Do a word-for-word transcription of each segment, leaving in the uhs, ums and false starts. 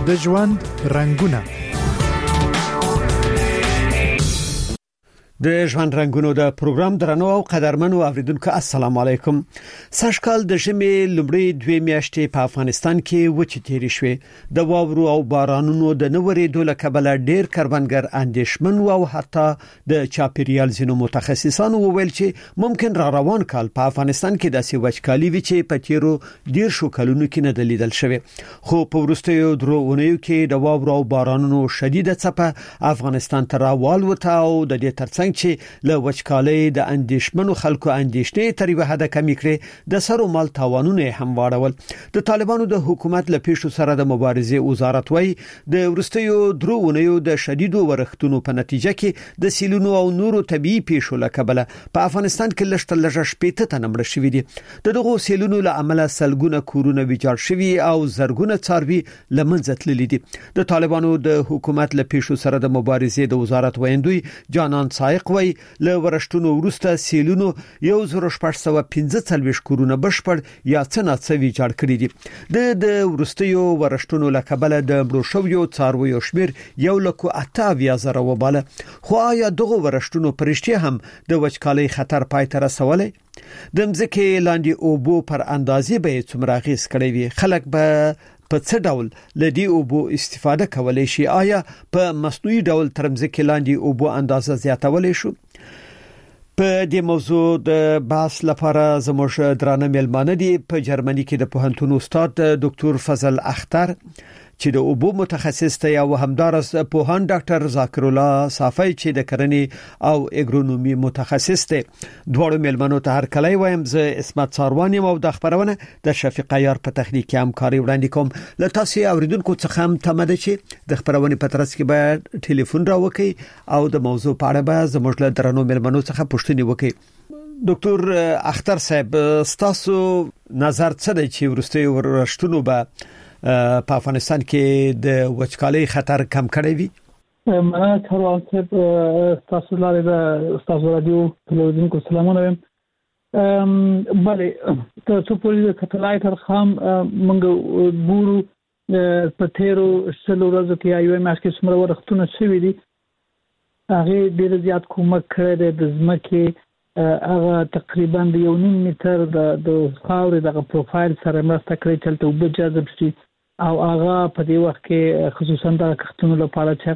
د ژوند رنگونه. د ژوند رنگونو د پروګرام درنو او قدرمنو اوریدونکو السلام علیکم. سږکال د ژمي لومړی دوه میاشتې په افغانستان کې وچې تیرې شوې. د واورو او بارانونو د نورېدو له کبله ډېر کروندګر اندېښمن او حتی د چاپیریال ځینو متخصصانو وویل چې ممکن را روان کال په افغانستان کې داسې وچکالي وي چې په تیرو ډېر شو کلونو کې نه لیدل شوی. خو په وروستیو درو اونیو کې د واورو او بارانونو شدیده څپه افغانستان ته راوالوته او د دې ترڅنګ چې له وچکالۍ د اندېښمنو خلکو اندېښنې تر یوه حده کمې کړې، د سرو مال تاوانونه هم واړول. د طالبانو د حکومت له پیښو سره د مبارزې وزارت وایي د وروستیو درو اونیو د شدیدو ورښتونو په نتیجه کې د سیلونو او نورو طبيعي پیښو له کبله په افغانستان کې لږ تر لږه شپږ تنه مړه شوي دي. د دغو سیلونو له امله سلګونه کورونه ویجاړ شوي او زرګونه څاروي له منځه تللي دي. د طالبانو د حکومت له پیښو سره د مبارزې د وزارت ویندوی جانان سایق وای له ورښتونو وروسته سیلونو یو زره شپږ سوه پنځه څلوېښت کورونه بشپړ یا څه ناڅه ویجاړ کړي دي. د د وروستیو ورښتونو له کبله د مړو شویو څارویو شمیر یو لک اته اویا زره وباله. خو آیا دغه ورښتونو پرشتي هم د وچکالۍ خطر پای ته رسولای؟ د مځکې لاندې اوبو پر اندازې به څومره اغیز کړی وي؟ خلک به په څه ډول لدی اوبو استفاده کولای شي؟ آیا په مصنوعي ډول تر مځکې لاندې اوبو اندازه زیاتولای شو؟ په دې موضوع د بحث لپاره زموږ درانه مېلمانه دي. په جرمني کې د پوهنتون استاد ډاکټر فضل اختر چې د اوبو متخصص دی او همدارس پوهان ډاکټر ذاکر الله صافی چې د کرنې او اګرونومي متخصص دی. دوه مېلمنو ته هر کله وایم زه اسمت ساروان یم او د خبرونه د شفیق عیار په تخنیکی همکاري وړاندې کوم. له تاسو اوریدونکو څخه هم تمه ده چې د خبرونه په ترڅ کې به ټلیفون راوکړي او د موضوع په اړه به زموږ له درنو مېلمنو څخه پوښتنه وکړي. ډاکټر اختر صاحب، تاسو نظر څه دی چې ورستي ورشتونو به په افغانستان کې د وچکالۍ خطر کم کړی وي؟ مننه کاروان صاحب، تاسو لاره د تاسو رادیو تلویزیون کو سلامونه وایم. بله تاسو په دې کتلای تر خام منګ ګورو په تیرو شلو ورځو کې ایو ماش کې څومره ورښتونه شوي دي. هغه ډیر زیات کومک کړی دی. د ځمکې هغه تقریبا د یو نیم متر د د خاورې دغه پروفایل سره مرسته کوي چې ته وب جذب شي او هغه په دې وخت کې خصوصا د کښتونو لپاره چې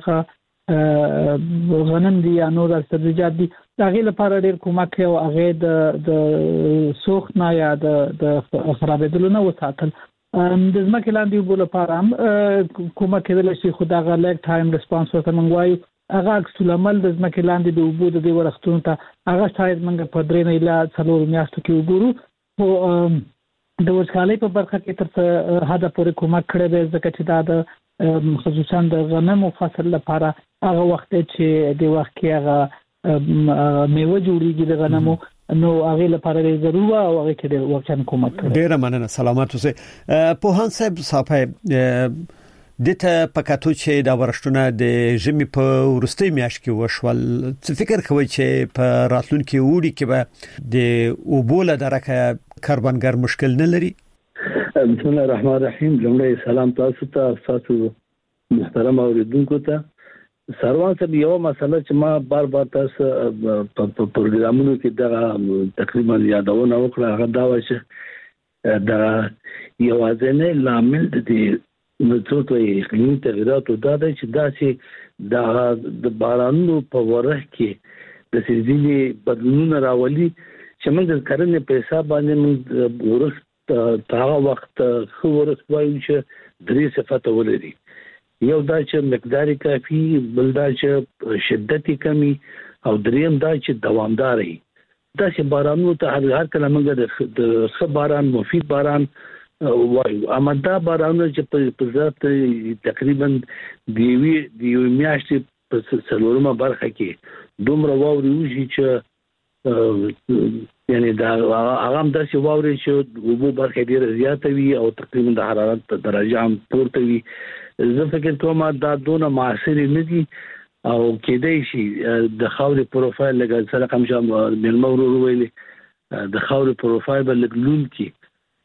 هغه غنم دي یا نور سبزیجات دي هغه لپاره ډیر کومک کوي او هغه د د سوخت نه یا د د خرابېدلو نه وساتل. د ځمکې لاندې وبو لپاره هم کومک کېدل شي. خو دا غا لیک ټایم ریسپانس ورته موږ وایو. هغه عکس العمل د ځمکې لاندې د وبو د دې ورښتونو ته هغه شاید موږ په درې نه اله څلور میاشتو کې وګورو. خو د وچکالۍ په برخه کې تر څه حده پورې کومک کړی دی ځکه چې دا د خصوصا د غنمو فصل لپاره هغه وخت چې د وخت کې هغه میوه جوړیږي د غنمو نو هغه لپاره ډېر ضروري او هغه کې ډېر وخت کومک کوي. ډېر مننه. سلامات اوسئ. پوهان صاحب صاحب دته پکاتو چې دا ورښتونه د ژمي په ورستۍ میاشت کې وشول، څه فکر کوي چې په راتلونکي وړي کې به د اوبوله درکه کاربنګر مشکل نه لري؟ بسم الله الرحمن الرحیم. جمله سلام تاسو ته، تاسو محترم اوریدونکو ته. سروان صاحب، یو مسله چې ما بار بار تاسو په پروګرامونو کې دا تقریبا یادونه وکړه هغه دا و چې دا یو ځنه لامل دي نو څه ته اقلیمي تغیرات دا د چې داسې د بارانونو په وره کې د سیزلي بدلونونه راولي چې موږ د کرنې په حساب باندې موږ ورست هغه وخت خو ورست وایو چې درې صفته ولري. یو دا چې مقدار کافي، بل دا چې شدت کمی او دریم دا چې دوامدار وي. دا چې بارانونو ته هر کله موږ د ښه باران، مفید باران وایو. اما دا بارانونه چې په ذات تقریبا دیوی دیو میاشتې په څلورمه برخه کې دومره واوري وشي چې یعنی دا هغه هم داسې واوري چې اوبو برخه ډیره زیاته وي او تقریبا د حرارت درجه هم پورته وي. زه فکر کوم دا دونه معاصر نه دي او کېدای شي د خاورې پروفایل لګا سره کوم چې ملمو ورو ویلي د خاورې پروفایل بل لون کې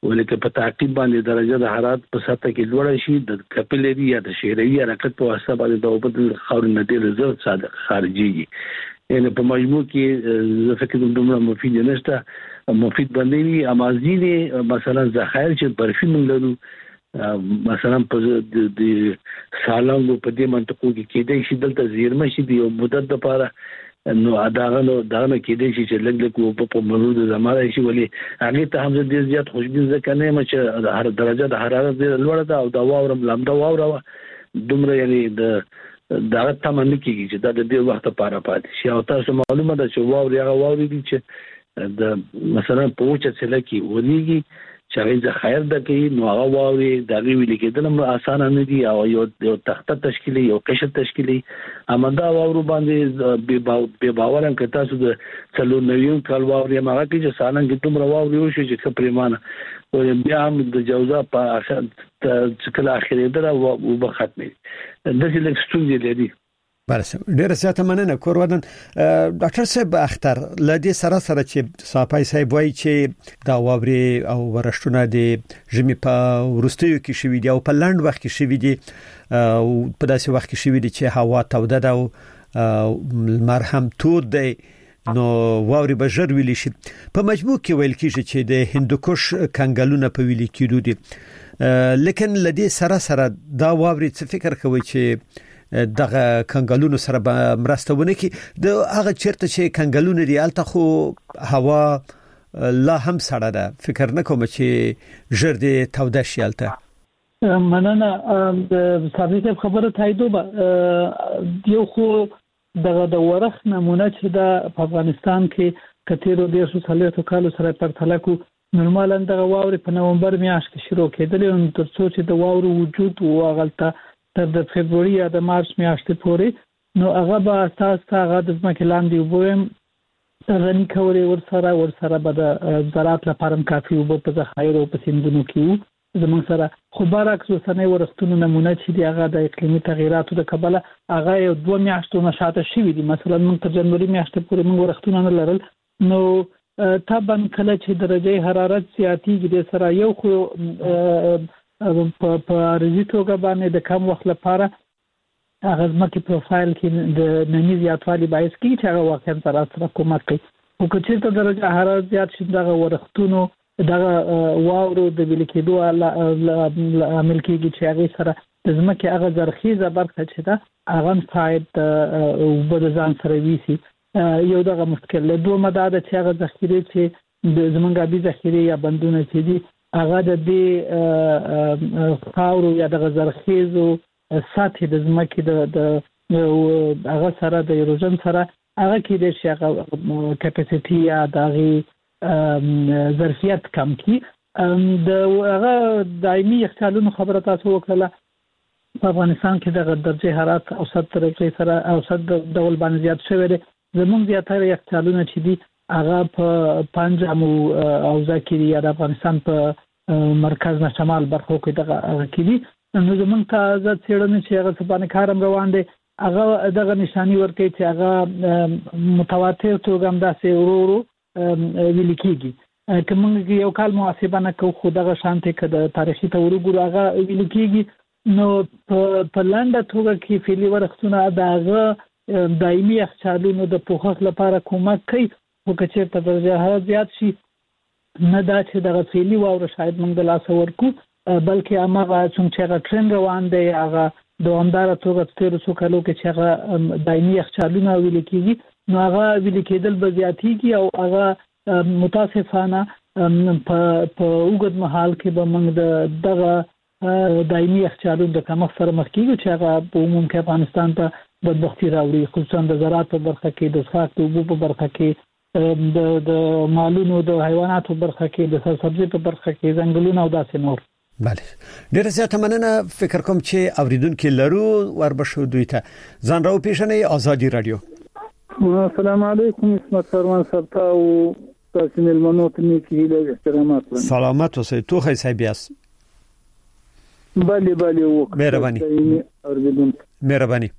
ولکه په تعقیب باندې درجه د حرارت په سطح کې لوړ شي د کپلری یا د شهري حرکت په واسطه باندې د اوبو د خاورې نه ډیر زر صادق خارجيږي. یعنی په مجموع کې زه فکر کوم دومره مفید نشته مفید باندې امازینه مثلا ذخایر چې برفي موږ لرو مثلا په د سالنګ په دې منطقو کې کېدای شي دلته زیرمه شي د یو مدت لپاره نو اداغه نو دغه کېدای شي چې لږ لږ په مرود زماره شي ولې هغه ته هم ډیر زیات خوشبین ځکه نه مچ هر درجه د حرارت ډیر لوړه ده او د واورم لامده واوره دومره یعنی د دغه تمن کېږي چې دا د دې وخت لپاره پاتې شي او تاسو معلومه ده چې واوري هغه واوري دي چې د مثلا په وچه څله کې ودیږي چې هغه ذخایر د کې نو هغه واوري د ویل کېدل هم اسانه نه دي او یو یو تخته تشکیلي یو قشر تشکیلي امدا واورو باندې به باور هم کتا سو د څلو نویو کال واوري هغه کې چې سالنګ کې تم واوري وشو چې خپرمانه او بیا هم د جوزا په اخر څکل اخرې درا او به ختمي د دې لکستون دی لري. بله ډیره زیاته مننه کورودن ډاکټر صاحب اختر لدی سره سره چې صاحب صاحب وایي چې دا واوري او ورشتونه د جمی په ورستیو کې شوې دي او په لاند وخت کې شوې دي او په داسې وخت کې شوې دي چې هوا توده ده او مرهم تود دی نو واوري به ژر ویل شي. په مجموع کې ویل کېږي چې د هندوکش کنګلونه په ویل کېدو دي لیکن لدی سره سره دا واوري څه فکر کوي چې دغه کنګلونو سره به مرستونه کی د هغه چیرته چې کنګلونه دی الته خو هوا لا هم سړه ده فکر نه کوم چې ژر دی توده شي الته. مننه د ثابت خبره تایید به یو خو دغه د ورخ نمونه چې د افغانستان کې کتیرو د شو سالتو کالو سره پرتله کو نورمالن دغه واوري په نومبر میاشت کې شروع کېدل او تر څو چې د واورو وجود او غلطه تر د فبرवरी یا د مارچ میاشتې پورې نو هغه به اساس هغه د ځمکې لاندې وبوم غني کولې ورسره ورسره به د زراعت لپاره کافي وب په ذخایر او په سیندونو کې زموږ سره خو برعکس وسنۍ ورښتونو نمونه چې دی هغه د اقلیمي تغیراتو د کبله هغه یو دوه میاشتو نشاته شوی دی. مثلا موږ تر جنوري میاشتې پورې موږ ورښتونه نه لرل نو طبعا کله چې درجه حرارت زیاتیږي د سره یو خو په په ریزیټوګه باندې د کم وخت لپاره هغه ځمکې پروفایل کې د نمی زیاتوالی باعث کیږي چې هغه واقعا زراعت سره کومک کوي او که چېرته درجه حرارت زیات شي دغه ورښتونو دغه واورو د ویل کېدو عامل کېږي چې هغه سره د ځمکې هغه زرخیزه برخه چې ده هغه فاید او بد ځان سره ویسي یو دغه مشکل له دوه مداده چې هغه ذخیره چې د زمونږ ابي ذخیره یا بندونه چې دي هغه د دې خاورو یا د زرخیزو سطح د ځمکې د د هغه سره د ایروژن سره هغه کې د شغه کپاسټي یا د ظرفیت کم کی د هغه دایمي اختلالونو خبره تاسو وکړه په افغانستان کې د درجه حرارت اوسط درجه سره اوسط ډول باندې زیات شوی دی. زموږ زیاتره اختلالونه چې دي هغه په پنجاب او ذکری یا د افغانستان په مرکز نه شمال برخو کې دغه کې دي نو زمونږ تازه څېړنې چې هغه سبانه کارم روان دي هغه دغه نشانی ورکوي چې هغه متواتر توګه هم داسې ورو ورو ویل کېږي که موږ یو کال محاسبه نه کوو خو دغه شانتې که د تاریخي ته ورګورو هغه ویل کېږي نو په لنډه توګه کې فعلي ورښتونه د هغه دایمي یخچالونو د پوښښ لپاره کومک کوي خو که چېرته درجه حرارت زیات شي نه دا چې دغه فعلي واوره شاید موږ د لاسه ورکو بلکې هماغه څومره چې هغه ټرند روان دی هغه دوامداره توګه تېرو څو کالو کې چې هغه دایمي یخچالونه ویل کېږي نو هغه ویل کېدل به زیاتېږي او هغه متاسفانه په اوږد مهال کې به موږ د دغه دایمي یخچالونو د کمښت سره مخ کېږو چې هغه په عموم کې افغانستان ته بدبختي راوړي خصوصا د زراعت په برخه کې د څښاک د اوبو په برخه کې د د مالونو د حیواناتو برخه کې د سبزی په برخه کې ځنګلونه او داسې نور. بله ډیره زیاته مننه فکر کوم چې اوریدونکو لرو وربشو دوی ته ځان راو پیژنې ازادي رادیو. السلام علیکم اسمت سروان صاحب او تاسو ملمنو ته نیکی له احترامات سلامت اوسئ تو خی صاحب یاس. بله بله وکړه مهرباني اوریدونکو مهرباني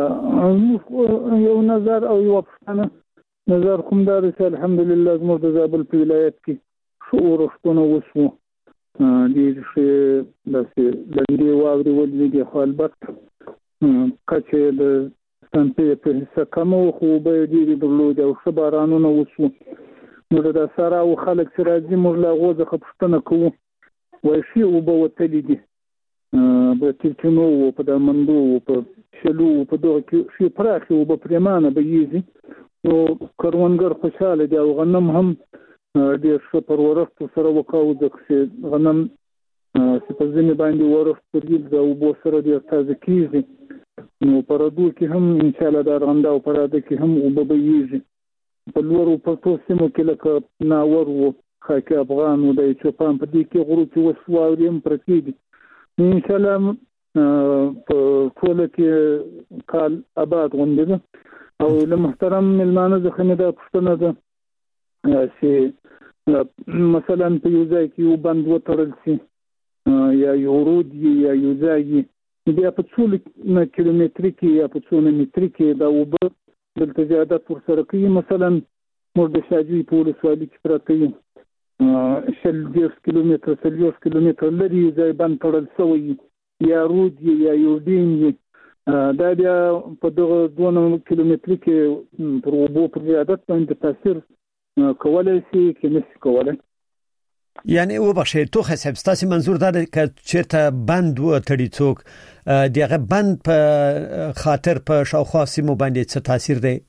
یو نظر او یو پښتنه نظر کوم دا چې الحمدلله زموږ د زابل په ولایت کې شعور ورښتونه وشو دې چې داسې لندې واورې ولې خو البته کچې د سنتي په حصہ کم خو به دې درلود او خبرانونه وسو نو دا سره او خلک چې راځي موږ لا غوځه خپشتنه کوو وای شي او به وتلی دي په تلچنو او په دمندو او په شلو په دغه کې شي پراخي او په پرمانه به یزي نو کروندګر خوشاله دي او غنم هم ډېر ښه پر ورښت سره وکاو د غنم چې په ځینې باندې ورښت پرېږدي د اوبو سره ډېر تازه کېږي نو په ردو کې هم انشاءالله د ارغنده او په راده کې هم اوبه به یږي په لورو پټو سیمو کې لکه ناور و خاک افغان و د چوپان په دې کې غرو کې وسواوري هم پرتې دي انشاءالله په ټول کې کال آباد غونډه او له محترم ملمانه ځخه نه د پښتنه ده چې مثلا په یو ځای کې یو بند وتړل شي یا یو رود یا یو ځای بیا په څو کیلومتر کې یا په څو متر کې دا وب دلته زیادت ورسره کوي مثلا موږ د شاجوی په ولسوالۍ کې پراته یو شل دیرش کیلومتر سلیوس کیلومتر لري ځای بند تړل شوی یا رود یا یو ډیم دا بیا په دغه دوه کیلومتر کې پر اوبو پر زیادت باندې تاثیر کولای شي کې نشي کولای یعنی او بخشه تو حساب ستاسو منظور داره که چیرته بند و تړي څوک دیغه بند په خاطر په شاوخوا سیمو باندې څه تاثیر دی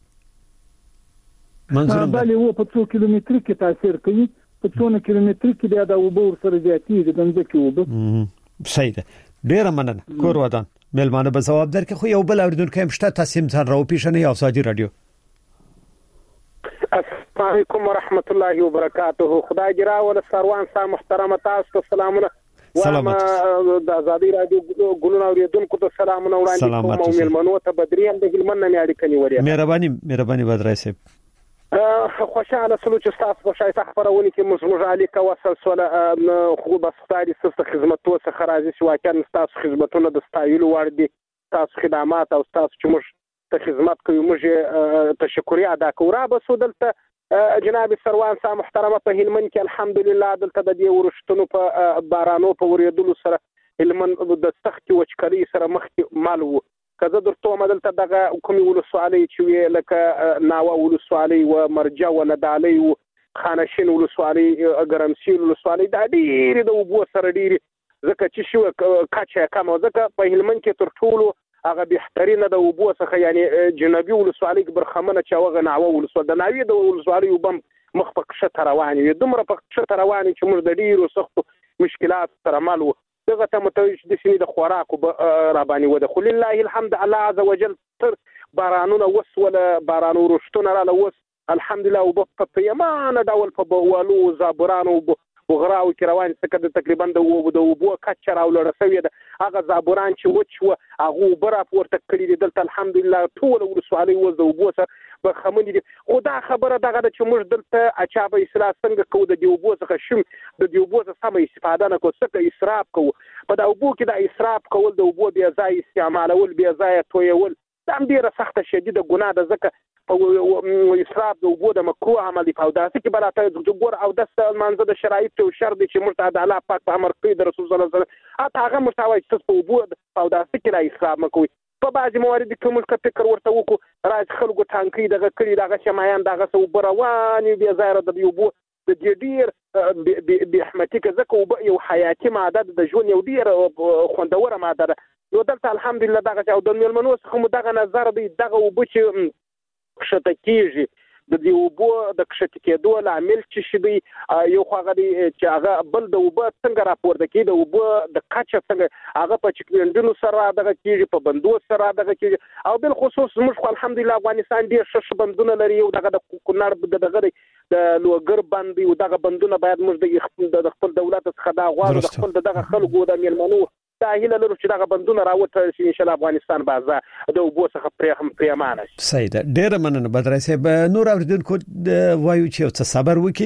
منظور بله و په څو کیلومتر کې تاثیر کوي په څو کیلومتر کې بیا د اوبو سره زیاتېږي د ځمکې اوبه صحیح ده ډیره مننه کور ودان ملمانه به جواب درکې خو یو بل اوریدونکو هم شته تاسو هم ځان راو پیښنه یا ازادي رادیو السلام علیکم ورحمت الله وبرکاته خدای جرا ول سروان صاحب محترم تاسو سلامونه سلامات د ازادي رادیو ګلونه اوریدونکو ته سلامونه وړاندې کوم او ملمنو ته بدریم د ګلمن نه اړیکه نیولې مهرباني مهرباني بدرای صاحب خوشاله سلو چې تاسو په شایسته خبرونه کې موږ اړیکه وسلسله خو بس ستاسو ست خدماتو څخه راځي چې واقعا تاسو خدماتونه د ستایلو وړ دي تاسو خدمات او تاسو چې موږ ته خدمت کوي موږ تشکر ادا کوو را بسو دلته جناب سروان صاحب محترمه په هلمند کې الحمدلله دلته د دې ورشتونو په بارانو په ورېدلو سره هلمند د سختي وچکري سره مخ مال وو کزه درته مدلته دغه کومي ولسوالۍ چې لکه ناوه ولسوالۍ و مرجع و ندالۍ و خانشین ولسوالۍ ګرمسیر ولسوالۍ د ډېر د وبو سره ډېر ځکه چې شو کاچه کم ځکه په هلمند کې تر ټولو هغه بهترینه د وبو څخه یعنی جنوبي ولسوالۍ برخمنه چې هغه ناوه ولسوالۍ د ناوی د ولسوالۍ وبم مخ په کښه رواني وي دومره په کښه رواني چې موږ د ډیرو سختو مشکلات سره مال وو دغه ته متوجه د سینې د خوراکو را باندې و د خل الله الحمد الله عز وجل تر بارانونه وسوله بارانو رښتونه را لوس الحمدلله وب په یمانه ډول په بوالو زابرانو وغراو کې روان څخه د تقریبا د وبو د وبو کچر او لړسوي د هغه زابران چې وچو هغه برا پورته کړی دي دلته الحمدلله ټول ورسوالي وز د وبو سره بخمن دي او دا خبره دغه چې موږ دلته اچا به اصلاح څنګه کو د دیوبو څخه شم د دیوبو څخه سم استفاده نه کو څخه اسراف کو په دا وبو کې د اسراف کول د وبو بیا ځای استعمالول بیا ځای تویول دا ډیره سخته شدیده ګناه ده ځکه په اسراف د وبو د مکروه عمل دی په داسې کې بلاته د ګور او د منځ د شرایط او شر دي چې مرتد الله پاک په امر کوي د رسول صلی الله علیه وسلم اته هغه مستوي چې په وبو او داسې کې لا اسراف مکوي په بعضی موارد کې موږ فکر ورته وکړو راځ خلکو ټانکی دغه کړی دغه شمایان دغه سو برواني بیا زایره د وبو د ډیر به احمدی که زکه یو حیاتي ماده د ژوند یو ډیر خوندوره ماده ده نو دلته الحمدلله دغه او د ملمنو څخه دغه نظر دی دغه وبو چې شته کیږي د دې وبو د کښته کېدو لامل چې شي یو خو غدي چې هغه بل د وبو څنګه راپورته کیږي د وبو د کچه څنګه هغه په چکلندونو سره دغه کیږي په بندو سره دغه کیږي او بل خصوص موږ الحمدلله افغانستان ډیر ښه بندونه لري او دغه د کونړ دغه د لوګر بند او دغه بندونه باید موږ د خپل دولت څخه دا غواړو د خپل دغه خلکو د ملمنو تاهیل لرو چې دغه بندونه راوته شي ان شاء الله افغانستان بازه د وبو څخه پرې هم پریمانه شي صحیح ده ډیر مننه بدر صاحب نور اوریدونکو وایو چې څه صبر وکي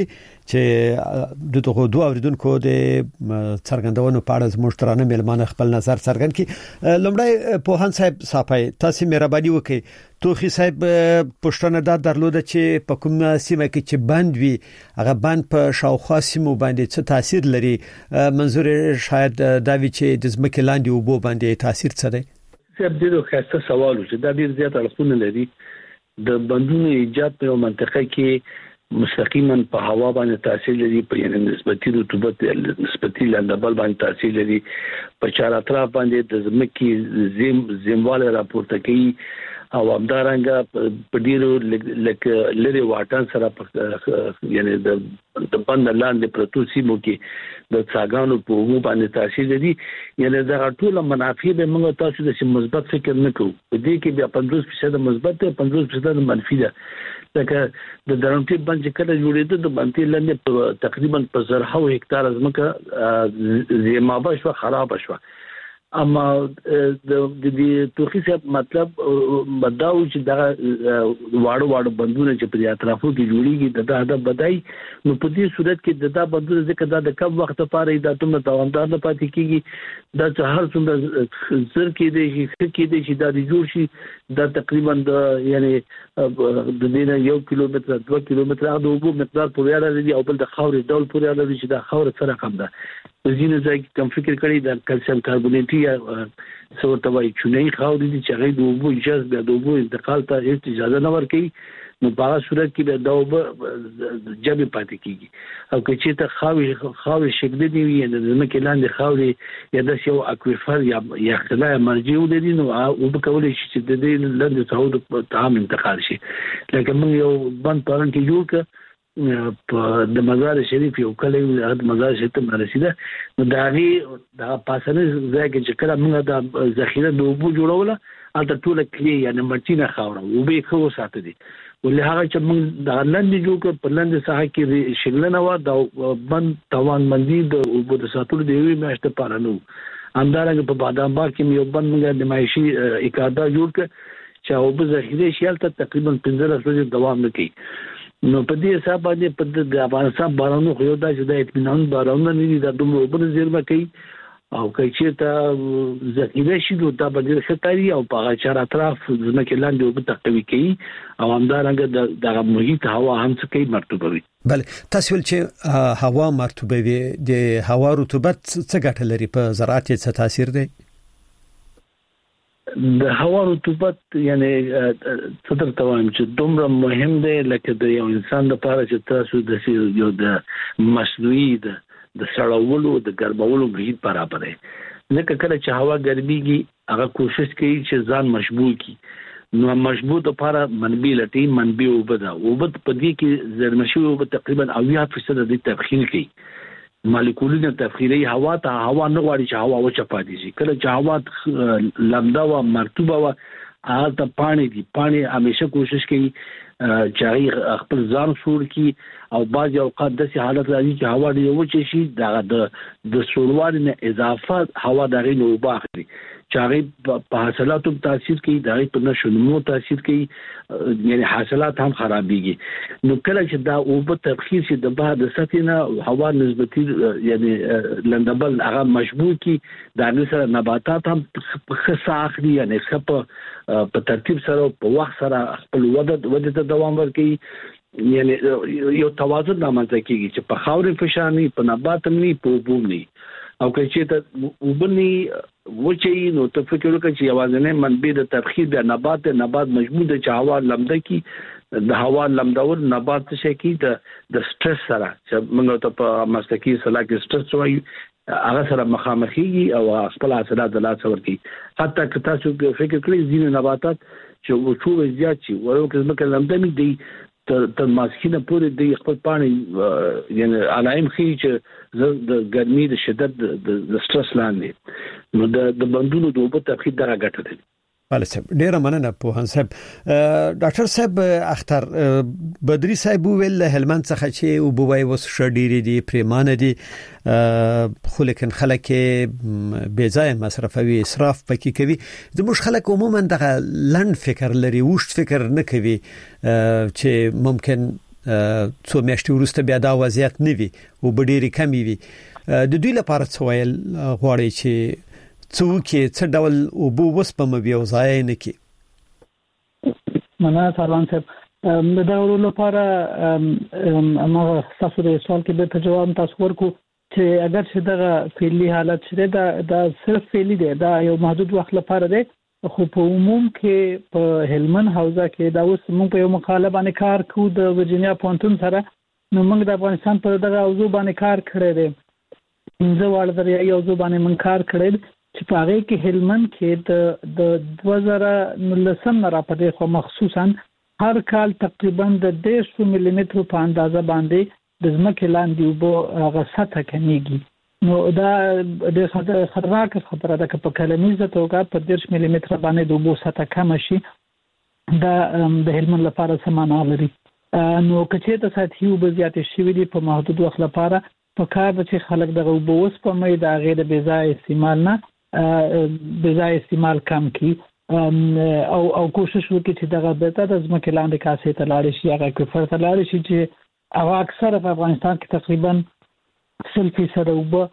چې دغه دوه اوریدونکو د څرګندونو په اړه زموږ ترانه ملمانه خپل نظر څرګند کړي لمړی پوهان صاحب صافای تاسو مهرباني وکړئ توخي صاحب پښتنه دا درلوده چې په کوم سیمه کې چې بند وي هغه بند په شاوخوا سیمو باندې څه تاثیر لري منظور شاید دا وی چې د ځمکې لاندې وبو باندې تاثیر څه دی سب دې خاصه سوال چې دا ډیر زیات اړخونه لري د بندونو ایجاد په منطقه کې مستقیما په هوا باندې تاثیر لري په یعنی نسبتي رطوبت نسبتي لندبل باندې تاثیر لري په چار اطراف باندې د ځمکې زم زمواله راپورته کوي او همدارنګه په ډیرو لکه لري واټن سره یعنی د د بند لاندې پروتو سیمو کې د څاګانو په وو باندې تاثیر لري یعنی دا ټول منافع به موږ تاسو د مثبت فکر نه کوو په دې کې بیا پنځوس فیصد مثبت او پنځوس فیصد منفي ده لکه د درونټي بند چې کله جوړېده د بندي لاندې تقریبا په زرهو هکتار ځمکه زیمابه شو خراب شو اما د دې توخي صاحب مطلب بداو چې دا واړو واړو بندونه چې په اطرافو کې جوړیږي د دا د بدای نو په دې صورت کې د دا بندونه ځکه دا د کم وخت لپاره د اتمه دوامدار نه پاتې کیږي دا چې هر څومره زر کې دی چې کې دی چې دا جوړ شي دا تقریبا د یعنی د دې یو کیلومتر دوه کیلومتر د وبو مقدار پورې راځي او بل د خاورې ډول پورې راځي چې دا خاور سره کم ده ځینې ځای کې کم فکر کړي د کلسیم کاربونیټي یا څو توای چونې خاورې دي چې غي د وبو اجازه د وبو انتقال ته هیڅ اجازه نه ورکړي نو په هغه صورت کې به دا وبو جبې پاتې کیږي او که چې ته خاورې خاورې شکل دی وي د ځمکې لاندې خاورې یا د یو اکویفر یا یا خلا مرجع ولري نو او به کولای شي چې د دې لاندې څو د تعام انتقال شي لکه موږ یو بند پرن کې جوړ ک په د مزار شریف یو کله د مزار شریف ته رسیده نو دا غي د پاسنه ځای کې چې کله موږ د ذخیره د وبو جوړوله البته ټول کلی یعنی مرچینه خاوره وبې خو ساتي دي ولې هغه چې موږ د لاندې جوړ کړ په لاندې ساحه کې شګلنه و د بند توان مندي د وبو د ساتلو دی وی مشته پاره نو همدارنګه په بادام باغ کې یو بند موږ د مایشي اکادا جوړ کړ چې وبو ذخیره شیلته تقریبا پنځه ورځې دوام وکړي نو په دې حساب باندې په د افغانستان بارانو خو دا چې د اطمینان بارانو نه دي د دومره وبو زیرمه کوي او کله چې تا ذخیره شي نو دا به خطري او په چار اطراف ځمکې لاندې وبو تقوی کوي او همدارنګه د محیط هوا هم څه کوي مرطوبه وي بله تاسو ول چې هوا مرطوبه وي د هوا رطوبت څه ګټه لري په زراعت څه تاثیر دی د هوا رطوبت یعنی څه درته وایم چې دومره مهم دی لکه د یو انسان لپاره چې تاسو د یو د مصنوعي د د سړولو د ګرمولو محیط برابر دی لکه کله چې هوا ګرميږي هغه کوشش کوي چې ځان مشبوع کړي نو مشبوع لپاره منبي لټي منبي وبدا وبد په دې کې زرمشي وب تقریبا اویا فیصد د تبخیر کوي مالیکولونه تفخیری هوا ته هوا نه غواړي چې هوا وچه پاتې شي کله چې هوا لمدا و مرطوبه و هغه ته پانی دي پانی همیشه کوشش کوي چې خپل ځان سور کی او بعض اوقات د سي حالت راځي چې هوا ډیره وچه شي د د سوروالي نه اضافه هوا دغه نو باخلي چې په حاصلاتو تاثیر کوي دغه په نشونمو تاثیر کوي یعنی حاصلات هم خرابيږي نو کله چې دا او په تبخیر شي د بعد ساتنه هوا نسبتي یعنی لندبل هغه مشبوع کی د سره نباتات هم خصه اخلي یعنی خپه په ترتیب سره په وخت سره خپل وده وده ته دوام ورکړي یعنی یو توازن رامنځته کیږي چې په خاورې فشارني په نبات ني په وبوني او که چې ته وبني وچی نو ته فکر وکړه چې یوازې منبع د تبخیر د نبات نبات مجموع د هوا لمده کی د هوا لمدول نبات څه کی د د سټرس سره چې موږ ته په مسلکی صلاح کې سټرس وایي هغه سره مخامخي او خپل حاصلات د لاس ورکی حتی که تاسو فکر کړئ ځینې نباتات چې وچو زیات شي ورکه ځکه لمده می دی تر ماسکینه پورې د خپل پانی یعنی علائم خي چې د ګرمي د شدت د سټرس لاندې نو د بندونو د وبو تبخیر دغه ګټه ده بله صاحب ډیره مننه په هان صاحب ډاکټر صاحب اختر بدري صاحب ویل هلمند څخه چې وبوي وس شډيري دي پریمانه دي خو لیکن خلک بے ځای مصرفوي اسراف پکې کوي د مش خلک عموما دغه لند فکر لري وشت فکر نه کوي چې ممکن څو میاشتې وروسته بیا دا وضعیت نه وي او ډیره کمی وي د دوی لپاره څه ویل غواړي چې څوک څه ډول او بو وس په مبي او ځای نه کی مننه سروان صاحب د ورو لپاره ما تاسو د سوال کې به جواب تاسو ورکو چې اگر چې دغه فعلی حالت شته دا د صرف فعلی دی دا یو محدود وخت لپاره دی خو په عموم کې په هلمند حوزه کې دا اوس موږ په یو مقاله باندې کار کوو د ورجینیا پونتون سره نو موږ د افغانستان په دغه موضوع باندې کار کړی دی انځه وړ درې یو ځو باندې موږ کار کړی چې په هغه کې هلمند کې د د دوه زره نولسم نه راپدې خو مخصوصا هر کال تقریبا د دیرش ملي متر په اندازه باندې د ځمکې لاندې اوبه هغه سطح کمیږي نو دا د خطرناک خبره ده چې په کلنیزه توګه په دیرش ملي متر باندې د اوبو سطح کم شي دا د هلمند لپاره څه معنا لري نو کچې ته سطحي اوبه زیاتې شوي دي په محدود وخت لپاره په کار د چې خلک د اوبو وس په مې د غیر بې ځای استعمال نه بې ځای استعمال کم کی او او کوشش وکړي چې دغه بیرته د ځمکې لاندې کاسې ته لاړ شي هغه کوفر ته لاړ شي چې او اکثر په افغانستان کې تقریبا سل فیصد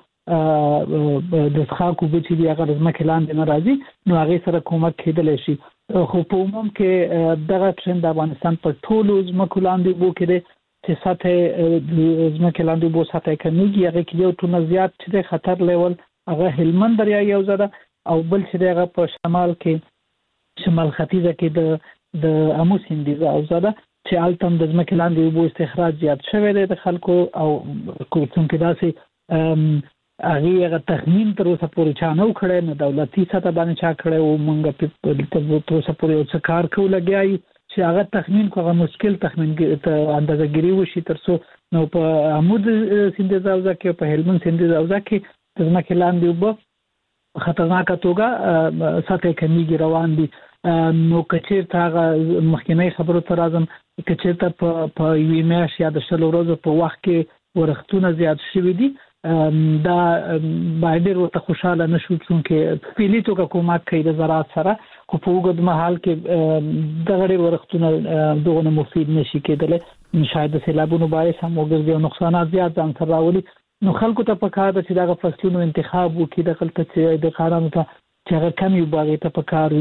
اوبه د څښاک اوبه چې دی هغه د ځمکې لاندې نه راځي نو هغه سره کومک کېدلی شي خو په عموم کې دغه ټرند د افغانستان په ټولو ځمکو لاندې اوبو کې دی چې سطح ځمکې لاندې اوبو سطح کمیږي هغه کې یو ټونه زیات چې د خطر لیول هغه هلمند دریا یو ځای او بل چې هغه په شمال کې شمال ختیځه کې د د امو سیندیزه او زده چې التم د ځمکې لاندې اوبو استخراج زیات شوی دی د خلکو او کوم کې داسې هغه هغه تخمین تر اوسه پورې چا نه کړی نو دولتي سطح باندې چا کړی او موږ په تر اوسه پورې یو څه کار کوو لګیایو چې هغه تخمین کوغه مشکل تخمین ته اندازه ګیری وشي ترڅو نو په عمود سیندیزه او ځکه په هلمند سیندیزه او ځکه د ځمکې لاندې اوبه خطرناک توګه سطح کمیږي روان دي نو کچیر ته هغه مخکنی خبرو ته راځم کچیر ته په په یوې میاشت یا د شلو ورځو په وخت کې ورښتونه زیات شوي دي دا باید ډېر ورته خوشحاله نه شو چونکې فعلي توګه کومک کوي د زراعت سره خو په اوږد مهال کې دغه ډېر ورښتونه دغونه مفید نشي کېدلی شاید د سیلابونو باعث هم وګرځي او نقصانات زیات ځان سره راولي نو خلکو ته پکار ده چې دغه فصلونو انتخاب وکړي د خلکو چې د قانون ته چې هغه کمی وباغي ته پکار وي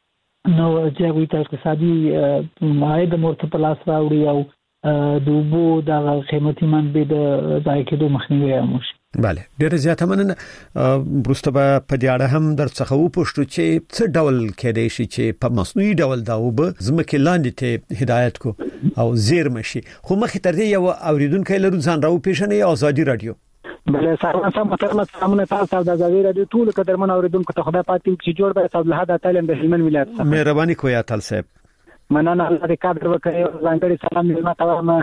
نو چې هغه ته اقتصادي عاید مرته په لاس راوړي او د اوبو د قیمتي منبع د ځای کېدو مخنیوي وشي بله ډېر زیاته مننه وروسته به په دې اړه هم در څخه وپوښتو چې څه ډول کېدای شي چې په مصنوعي ډول دا اوبه ځمکې لاندې ته هدایت کو او زیرمه شي خو مخې تر دې یو اوریدونکو لرو ځان راو پیژنې آزادي رادیو بله سلام سم محترم سلامونه تاسو د ازادي رادیو ټول قدرمن اوریدونکو ته خدای پاک چې جوړ به تاسو له هدا تعلیم د هلمند ولایت څخه مهرباني کوی اتل صاحب مننه الله دې قدر وکړي ځانګړي سلام ملما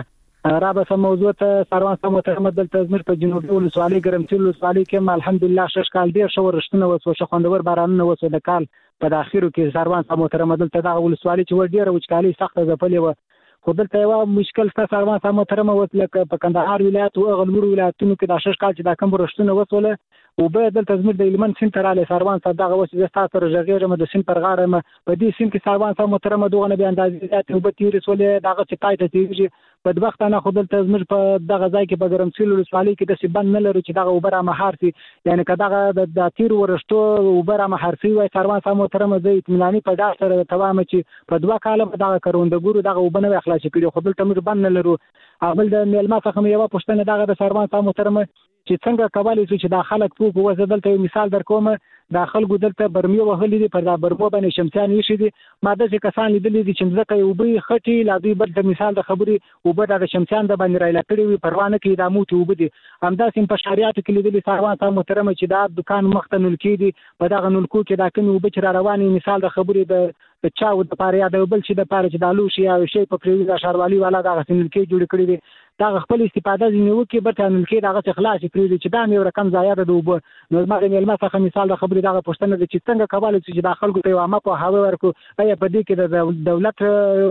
ته را به سم موضوع ته سروان سم محترم دلته زمر په جنوبي ولسوالۍ ګرمسیر ولسوالۍ کې الحمدلله شش کال ډیر شو رښتونه وسو خوندور بارانونه وسو د کال په داخلو کې سروان سم محترم دلته د ولسوالۍ چې ور ډیره وچکالي سخته ځپلې و خو دلته یو مشکل ست سروان سم محترم وسله په کندهار ولایت او غلمور ولایتونو کې د شش کال چې د کم رښتونه وسوله او به دلته زمر د هلمند سین تر علی سروان صاحب دغه وسه د ستاسو رجغیره مد سین پر غاره په دې سین کې سروان صاحب محترم دغه نه به اندازې ذات او به تیر سولې دغه چې پای ته تیږي په وخت نه خو دلته زمر په دغه ځای کې په ګرمسیر ولسوالۍ کې د سیبان نه لري چې دغه وبره مهارتي یعنی کداغه د تیر ورشتو وبره مهارتي وای سروان صاحب محترم د اطمینانی په داس سره تمام چې په دوه کاله دغه کروندګورو دغه وبنه اخلاص کړي خو دلته موږ باندې لرو اول د میلما څخه یو پښتنه دغه د سروان صاحب محترم چې څنګه کولای شي چې د خلک پوک وځ دلته مثال درکوم د خلکو دلته برمي وهلې دي پر دا برمو باندې شمسيان یشي دي ماده چې کسان لیدلې دي چې ځکه یو به خټي لا دوی بل د مثال د خبري او به د شمسيان د باندې راځي کړي وي پروانه کې د موټي وب دي همدا سیم په شریعت کې لیدلې سروان صاحب محترم چې دا دکان مختنل کې دي په دغه نلکو کې دا کني وب چې رواني مثال د خبري د چاو د پاره یا د بل چې د پاره چې د الوشي یا شی په پریوي د شاروالي والا د غسنل کې جوړ کړی دي دا خپل استفاده ځنیو کې به تنل کې دغه اخلاص پریوي چې دا یو رقم ضایع ده دوب نو ما د ملما څخه مثال د خبري دغه پښتنه د چې څنګه کولای چې د خلکو ته عامه په هوا ورکو ایا په دې کې د دولت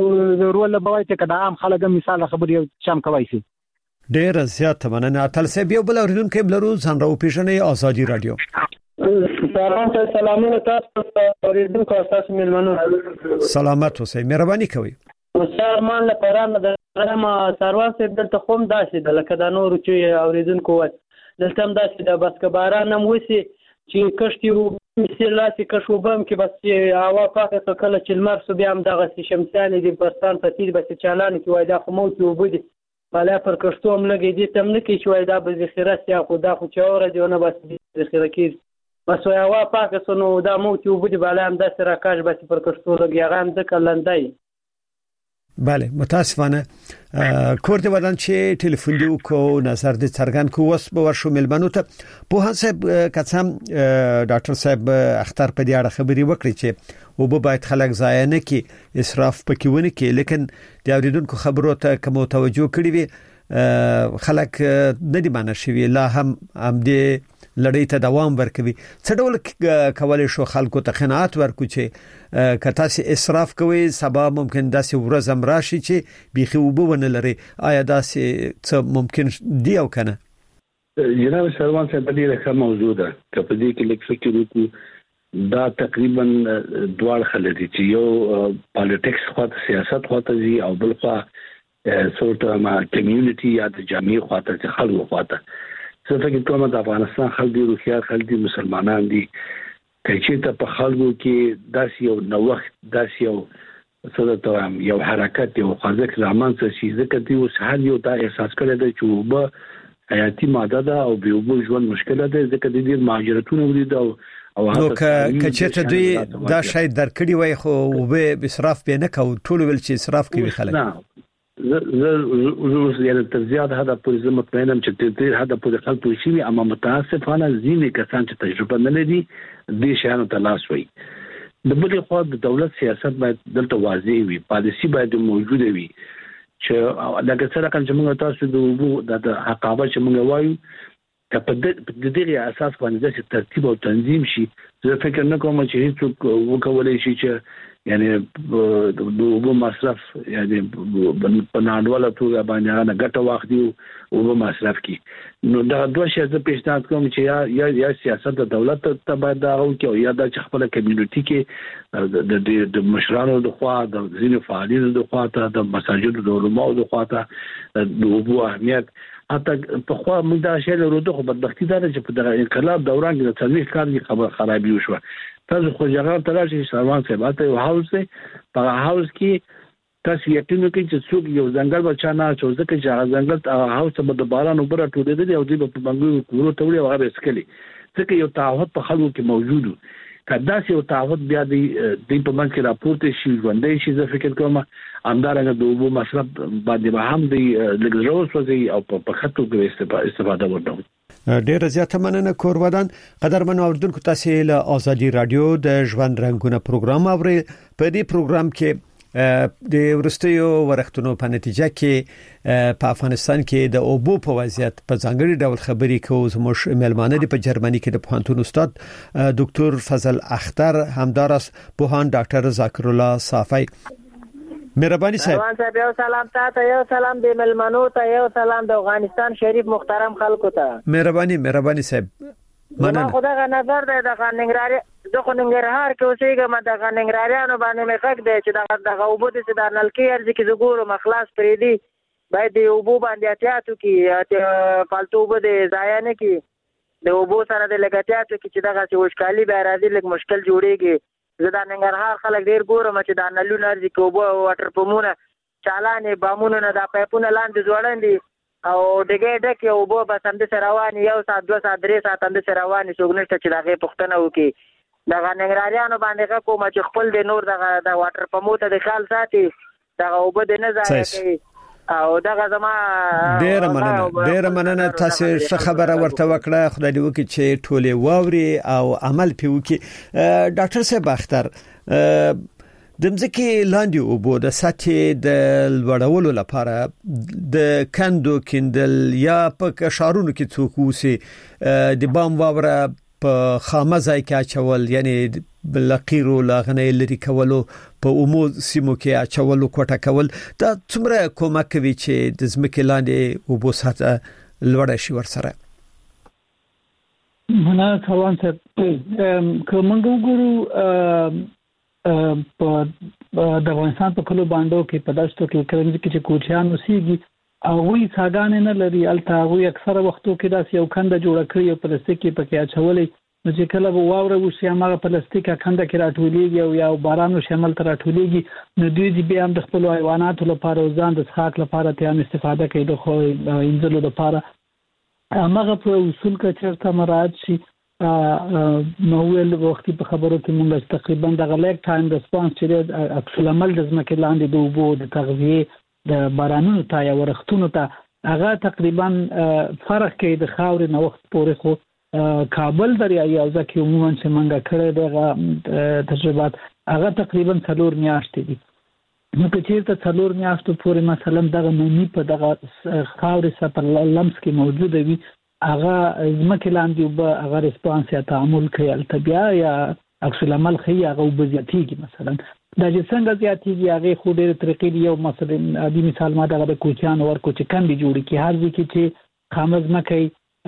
رول بوي چې د عام خلک مثال خبري شام کوي شي ډېر زیات مننه اتل صاحب یو بل اوریدونکو بلرو ځان راو پیژنې آزادي رادیو سلام سلامونه تاسو اوریدونکو تاسو ملمنو سلامت اوسئ مهرباني کوئ سلام لپاره د رحم سروان صاحب دلته کوم داسې د لکه د نور چې اوریدونکو دلته هم داسې د بس کباران هم وسی چې کشتي مثلاتي کشوبم کې بس هوا پاکه کله چې لمر سو بیا هم دغه شمسیان دي برستان پتی بس چالان کې وای دا خو مو ته وبدي بالا پر کشتو هم لګي دي تم نه کې چې وای دا به ذخیره سیا خو دا خو چوره دی نه بس ذخیره کې بس هوا پاکه سنو دا مو ته وبدي بالا هم د سره کاش بس پر کشتو لګي هغه هم د کلندای. بله متاسفانه کور دی ودان چې ټلیفون دی کو نظر دې څرګند کو وس به ورشو ملمنو ته په حساب کڅم ډاکټر صاحب اختر په دې اړه خبري وکړي چې او به باید خلک ضایع نه کی اسراف پکې ونه کی لیکن د اوریدونکو خبرو ته کوم توجه کړی وي خلک نه دی مانه شوی لا هم هم دې لړۍ ته دوام ورکوي څه ډول کولای شو خلکو ته قناعت ورکو چې کته سي اسراف کوي سبا ممکن داسې ورځم راشي چې بيخي وبونه لري آیا داسې څه ممکن دی او کنه جناب سروان صاحب دې راخه موضوع ده کله دې کې لیک فکر وکړو دا تقریبا دوه خلک دي چې یو پالیټکس خواته سیاست خواته دي او بل خوا سورته ما کمیونټي یا د جامعي خواته چې خلکو خواته څه فکر کوم د افغانستان خلک دي روخيار خلک دي مسلمانان دي چې ته په خلکو کې داسې یو نوښت داسې یو څه ته یو حرکت یو خوځښت زمان څه شي ځکه دی اوس هر یو دا احساس کړی دی چې وبه حیاتي ماده ده او به وبه ژوند مشکل ده ځکه د دې مهاجرتونه ولید او او هغه کچته دوی دا شاید درکړي وای خو وبه اسراف به نه کو ټول ول چې اسراف کوي خلک زه زه یعنی تر زیات هدا پر زه مطمئنم چې تیر هدا پر خلک شي اما متاسفانه ځینې کسان چې تجربه نه لري د شانو تلاش وي د بل خو د دولت سیاست باید دلته واضح وي پالیسی باید موجوده وي چې لکه څنګه چې موږ تاسو د وبو د عقابه چې موږ وایو ته په دې اساس باندې چې ترتیب او تنظیم شي زه فکر نه کوم چې هیڅ وکولای شي چې یعنی د وبو مصرف یعنی په نړیواله توګه باندې هغه ګټه واخلي او وبو مصرف کی نو دا دوه شی زه پیشنهاد کوم چې یا یا سیاست د دولت ته باید دا او کې یا د خپل کمیونټي کې د د مشرانو د خوا د ځینو فعالینو د خوا ته د مساجدو د علماو د خوا ته د وبو اهمیت حتی په خوا موږ دا شی له ورته خو بدبختی ده چې په دغه انقلاب دوران کې د تاریخ کار کې خبر خرابي وشو تاسو خو جګړه تراشي سروان صاحب ته یو هاوس دی په هاوس کې تاسو یقین وکړئ چې څوک یو ځنګل بچا نه چوز کې چې هغه ځنګل هاوس ته د باران وبره ټولې دي او دوی په بنګلورو کورو ته وړي او هغه اسکلي ځکه یو تعهد په خلکو کې موجود و کدا چې یو تعهد بیا دی د په منځ کې راپورته شي ژوندې شي زه فکر کوم همدارنګه د وبو مصرف باندې به هم دی لګروس وځي او په خطو کې استفاده وکړو. ډیر زیاته مننه کور ودان قدرمن اوردونکو تاسو له ازادي رادیو د ژوند رنگونه پروګرام اوري په دې پروګرام کې د ورستیو ورختونو په نتیجه کې په افغانستان کې د اوبو په وضعیت په ځانګړي ډول خبري کوو زموږ ملمانه دي په جرمني کې د پوهنتون استاد ډاکټر فضل اختر همدارس پوهان ډاکټر ذکر الله صافی مهرباني صاحب روان صاحب یو سلام ته یو سلام د ملمنو ته یو سلام د افغانستان شریف محترم خلکو ته مهرباني مهرباني صاحب مننه خدای نظر ده د ننګرهار د ننګرهار کې اوسېګم د ننګرهاریانو باندې مخک دی چې د د اوبو د د نلکی ارزي کې زګورو مخلاص پرې دی باید د اوبو باندې احتیاط وکړي فالتو اوبو د ضایع نه کړي د اوبو سره د لګاتیاتو کې چې دغه وشکالي به راځي لږ مشکل جوړيږي زه د ننګرهار خلک ډیر ګورم چې د نلونو ارزي کې اوبو واټر پمونه چالانې بامونو نه د پایپونه لاندې ځوړندي او دغه ډکه اوبو بس هم د روان یو سات دوه سات درې سات هم د روان شوګنشته چې دغه پښتنه وکي دغه ننګرهاریانو باندې کوم چې خپل د نور دغه د واټر پموته د خیال ساتي دغه اوبو د نه ځای کوي او دغه زما ډیر مننه ډیر مننه تاسو څه خبره ورته وکړه خدای دې وکړي چې ټوله واوري او عمل پیو کې ډاکټر صاحب اختر د مځکې لاندې اوبو د سطح د لوړولو لپاره د کندو کندل یا په شارونو کې څوک وسی د بام واوره په خامه ځای کې اچول یعنی بلقیرو لاغنې لري کولو په عمو سیمو کې اچولو کوټه کول دا څومره کومک کوي چې د زمکه لاندې اوبو سطح لوړ شي ورسره نه څوان څه کومنګ وګورو په د افغانستان په کلو باندې کې په داشتو کې کرنځ کې چې کوچیان اوسېږي او وی څاګان نه لري الته وی اکثره وختو کې داس یو کنده جوړ کړی او پلاستیک کې پکې اچولې نو چې کله به واوره وشي هغه پلاستیک کنده کې راټولېږي او یا بارانو شامل تر راټولېږي نو دوی دې بیا هم د خپل حیواناتو لپاره ځان د څښاک لپاره ته استفاده کوي د خو انځلو لپاره هغه په اصول کې چرته مراعات شي نو ول وخت په خبرو کې موږ تقریبا د غلیک ټایم ریسپانس چې عکس العمل د ځمکې لاندې د اوبو د تغذیه د بارانونو ته یا ورښتونو ته هغه تقریبا فرق کوي د خاورې نو وخت پورې خو کابل دریایي او ځکه عموما چې منګه کړې دغه تجربات هغه تقریبا څلور میاشتې دي نو که چیرته څلور میاشتو پورې مثلا دغه نومي په دغه خاورې سره په لمس کې موجوده وي هغه ځمکې لاندې به هغه ریسپانس یا تعامل کوي التبیا یا عکس العمل کوي هغه وبزیاتیږي مثلا دا چې څنګه زیاتیږي هغه خو ډېر طریقې دی یو مثلا عادي مثال ما دغه کوچیان ورکو چې کندې جوړي کی هر ځکه چې خامز مکه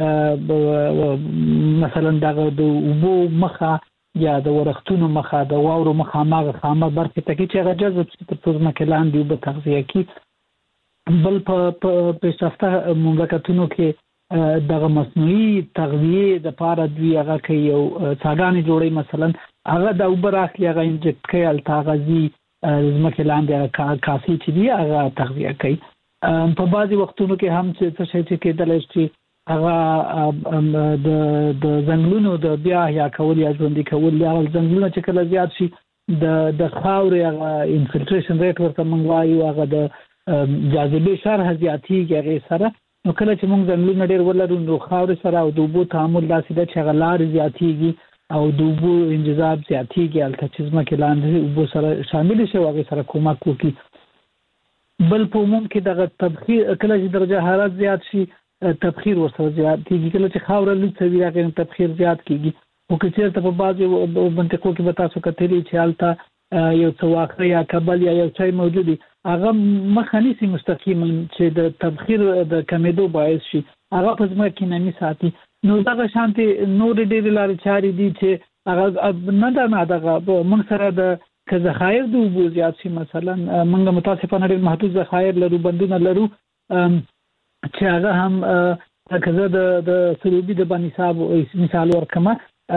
مثلا دغه د اوبو مخه یا د ورښتونو مخه د واورو مخه ماغه خامه برخه ته کې چې هغه جذب شي تر څو مکلاندې وب تغذیه کی بل په پیشرفته مملکتونو کې دغه مصنوعي تغذیه د پاره دوی هغه کوي یو څاګانې جوړي مثلا هغه د اوبر اخلي هغه انجکټ کوي التغذی مکلاندې کافي چې دی هغه تغذیه کوي په بعضي وختونو کې هم څه شي چې کېدل شي هغه د د ځنګلونو د بیا یا کول یا ژوندۍ کول یا ځنګلونه چې کله زیات شي د د خاورې هغه انفلټریشن ریټ ورته موږ وایو هغه د جاذبې شرح زیاتېږي هغې سره نو کله چې موږ ځنګلونه ډېر ولرو نو خاورې سره او د اوبو تعامل داسې ده چې هغه لارې زیاتېږي او د اوبو انجذاب زیاتېږي هلته چې ځمکې لاندې اوبو سره شاملې شي او هغې سره کومک وکړي بل په عموم کې دغه تبخیر کله چې درجه حرارت زیات شي تبخیر ورسره زیات کیږي کله چې خاوره لږ وي هغه تبخیر زیات کیږي او که چېرته په بعضي منطقو کې به تاسو کتلی چې هلته یو څه واخه یا کبل یا یو څه موجود دي هغه مخه نیسي مستقیما چې د تبخیر د کمیدو باعث شي هغه په ځمکه نمی ساتي نو دغه شانتي نور ډېر لارې چارې دي چې هغه نه دا نه دغه موږ سره د که ذخایر د اوبو زیات شي مثلا موږ متاسفانه ډېر محدود ذخایر لرو بندونه لرو چې هغه هم کزه د د سروبي د باندې حساب مثال ورکمه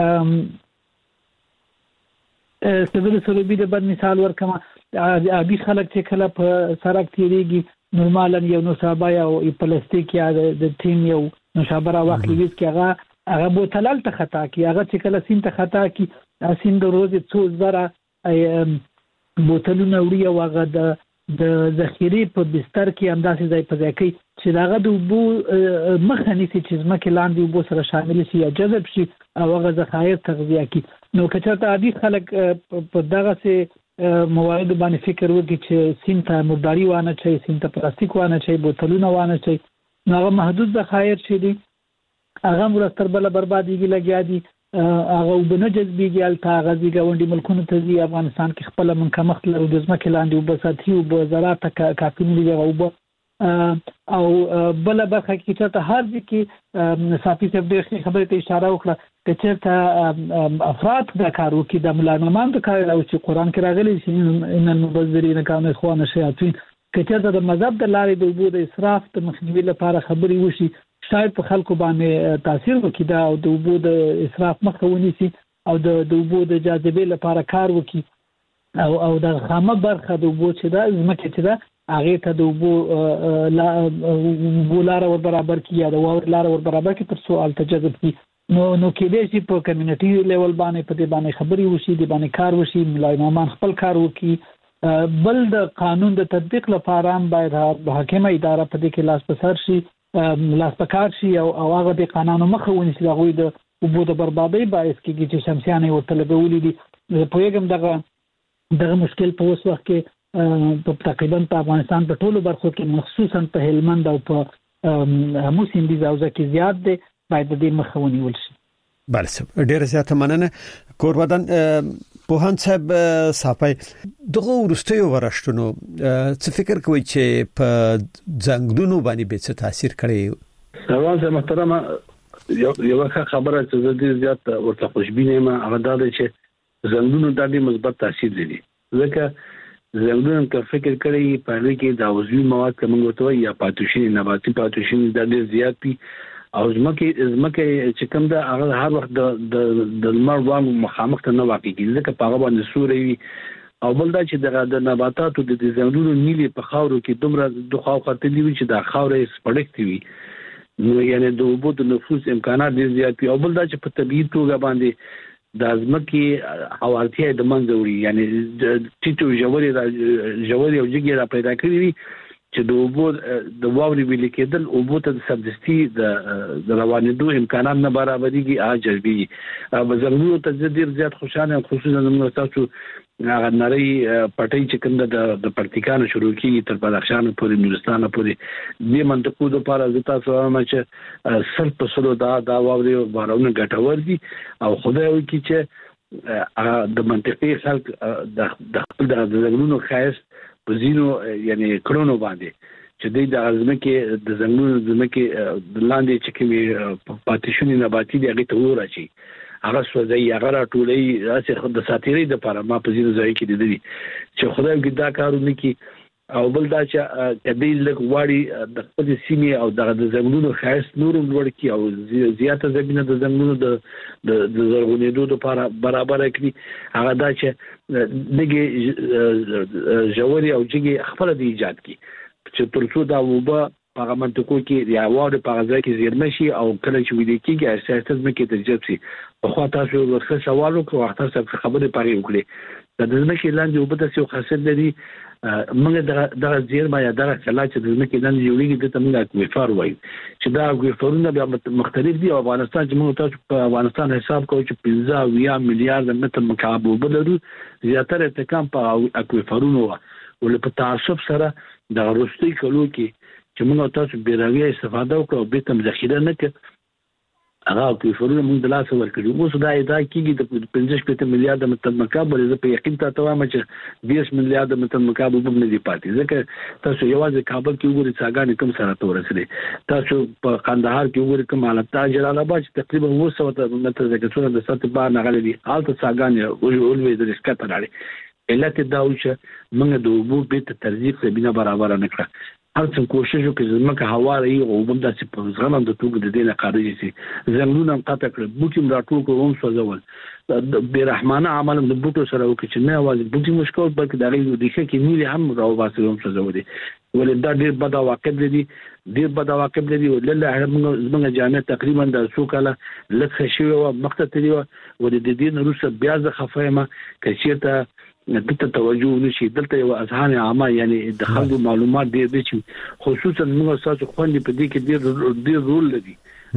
سبب سروبي د باندې مثال ورکمه ابي خلک چې کله په سړک تیریږي نورمالا یو نوشابه یا پلاستیک یا د تیم یو نوشابه را واخلي چې هغه هغه بوتلل ته خطا کی هغه چې کله سین ته خطا کی سین د روز څو زره بوتلونه وړي او هغه د د ذخیرې په بستر کې انداسې ځای په ځای کوي چې دغه د اوبو مخه نیسي چې ځمکې لاندې اوبو سره شامل شي یا جذب شي او هغه ذخایر تغذیه کړي نو که چېرته عادي خلک په دغسې مواردو باندې فکر وکړي چې سیند ته مرداري وانه چي سیند ته پلاستیک وانه چي بوتلونه وانه چي نو هغه محدود ذخایر چې دي هغه مرستر بله بربادېږي لګیا دي هغه اوبه نه جذبېږي هلته هغه ځي ګاونډي ملکونو ته ځي افغانستان کې خپله موږ کمښت لرو د ځمکې لاندې اوبه سطحي اوبه زراعت ته کافي نه دي هغه اوبه او بله برخه کې چېرته هر ځای کې صافي صاحب ډېر ښې خبرې ته اشاره وکړه که چېرته افراد دا کار وکړي د ملاامامان د کار او چې قرآن کې راغلی چې ان المبذرین کانوا اخوان الشیاطین که چېرته د مذهب د لارې د اوبو د اسراف د مخنیوي لپاره خبرې وشي شاید په خلکو باندې تاثیر وکړي دا او د اوبو د اسراف مخه ونیسي او د اوبو د جاذبې لپاره کار وکړي او او د خامه برخه د اوبو چې دا ځمکې چې دا هغې ته د اوبو لاره ور برابر کړي یا د واورې لاره ور برابر کړي تر څو هلته جذب کړي نو نو کېدای شي په کمیونټي لیول باندې په دې باندې خبرې وشي دې باندې کار وشي ملا امامان خپل کار وکړي بل د قانون د تطبیق لپاره هم باید حاکمه اداره په دې کې لاس په سر شي لاس په کار شي او هغه د قانونو مخه ونیسي د هغوی د اوبو د بربادۍ باعث کېږي چې شمسیان یې ورته لګولي دي زه پوهېږم دغه دغه مشکل په اوس وخت کې په تقریبا په افغانستان په ټولو برخو کې مخصوصا په هلمند او په همو سیندیز حوزه کې زیات دی باید د دې مخه ونیول شي بله صاحب ډېره زیاته مننه کوربدن پوهاند صاحب صافی دغه وروستیو ورښتونو څه فکر کوئ چې په ځنګلونو باندې به څه تاثیر کړی سروان صاحب محترمه یو خبره چې زه ډېر زیات ورته خوشبینه یم هغه دا دی چې ځنګلونو دا ډېر مثبت تاثیر لري ځکه ځنګلونو که فکر کړی په هغې کې د عضوي مواد که موږ ورته وایو یا پاتوشین نباتي پاتوشین دا ډېر زیات دي او ځمکه ځمکه چې کوم دا هغه هر وخت د د لمر وړانګو مخامخ ته نه واقع کیږي ځکه په هغه باندې سوري او بل دا چې د نباتاتو د ځنګلونو نیلي په خاورو کې دومره د خاو خطرې وي چې د خاورې سپړښت وي نو یعنی د اوبو د نفوذ امکانات ډیر زیات وي او بل دا چې په طبيعي توګه باندې د ځمکې حوالتیا د منځ وړي یعنی ټیټو جوړې را جوړې او جګې را پیدا کړې وي چې د اوبو د واوري ویل کېدل اوبو ته سبزستی د روانېدو امکانات نه برابرېږي اجربي او زموږ ته ډیر زیات خوشاله خصوصا موږ تاسو هغه نری پټي چې کوم د د پرتګال شروع کیږي تر بدخشان پورې نورستان پورې د منطقو د پاره د تاسو هم چې سل په سلو دا دا واوري بارونه ګټور دي او خدای وکړي چې د منطقي خلک د خپل د زمونو خاص په زینو یعنی کړونو باندې چې د ازمکه د زنګونو زمکه د لاندې چې کومي پاتیشونی نباتي دی هغه ته ورچی هغه سوځي هغه راټولي اسه د ساتيري د لپاره ما په زینو ځای کې دي چې خدای دې دا کارونه کوي او بل دا چې کدی لک واړی د خپل سیمه او د زنګونو خاص نورم لوړ کی او زیاته زمينه د زنګونو د د زرغونېدو لپاره برابر کړي هغه دا چې دغه جوړي او جګي خپل د ایجاد کی چې ترڅو دا وبا هغه منطقو کې یا واړه په غزا کې زیرمه شي او کله چې ویل کېږي اساسات مکه تجربه شي په خوا تاسو ورته سوال وکړو وخت سره خبرې پاره وکړي د ځمکې لاندې وبته څه خاصیت لري موږ د د زیرمه یا د کلا چې د ځمکې لاندې جوړیږي د تمنګ اکویفر وایي چې دا اکویفرونه بیا مختلف دي او افغانستان چې موږ تاسو په افغانستان حساب کوو چې پنځه میلیارډ متر مکعب وبلرو زیاتره تکام په اکویفرونو ول په تعصب سره د روستي کلو کې چې موږ تاسو بیراوی استفاده وکړو به تم ذخیره نه کړ هغه کې فرونه موږ د لاس ورکړو اوس دا ادعا کیږي د پنځه میلیارډ متر مکعب ولې په یقین ته وایم چې بیس میلیارډ متر مکعب وب نه دی پاتې ځکه تاسو یوازې کابل کې وګورئ څنګه کوم سره تورسري تاسو په قندهار کې وګورئ کوم حالت جلال آباد چې تقریبا اوه سوه متر ځکه د سطح بار نغلي دي حالت څنګه او اولوي د رسکت راړي علت دا و چې موږ د وبو په ترځیق زمينه برابر نه کړه هر څه کوشش وکړو چې زمکه هوا لري او بل داسې په ځغلم د توګه د دې نه خارجي شي زمونږ هم قطع کړ بوټیم راټول کوو هم سوځول د بیرحمانه عمل د بوټو سره وکړي چې نه واځي بوټي مشکل بلکې د لري د ښه کې نیل هم راو باسي هم سوځول دي ولې دا ډېر بد عواقب لري ډېر بد عواقب لري ولله زمونږ جامع تقریبا د څو کاله لکه شوی او مخته دی ولې د دې نورسه بیا ز خفایمه کچېته دته توجه نشي دلته یو اذهان عامه یعنی د خلکو معلومات ډیر دي چې خصوصا موږ تاسو خوندې په دې کې ډیر ډیر رول لري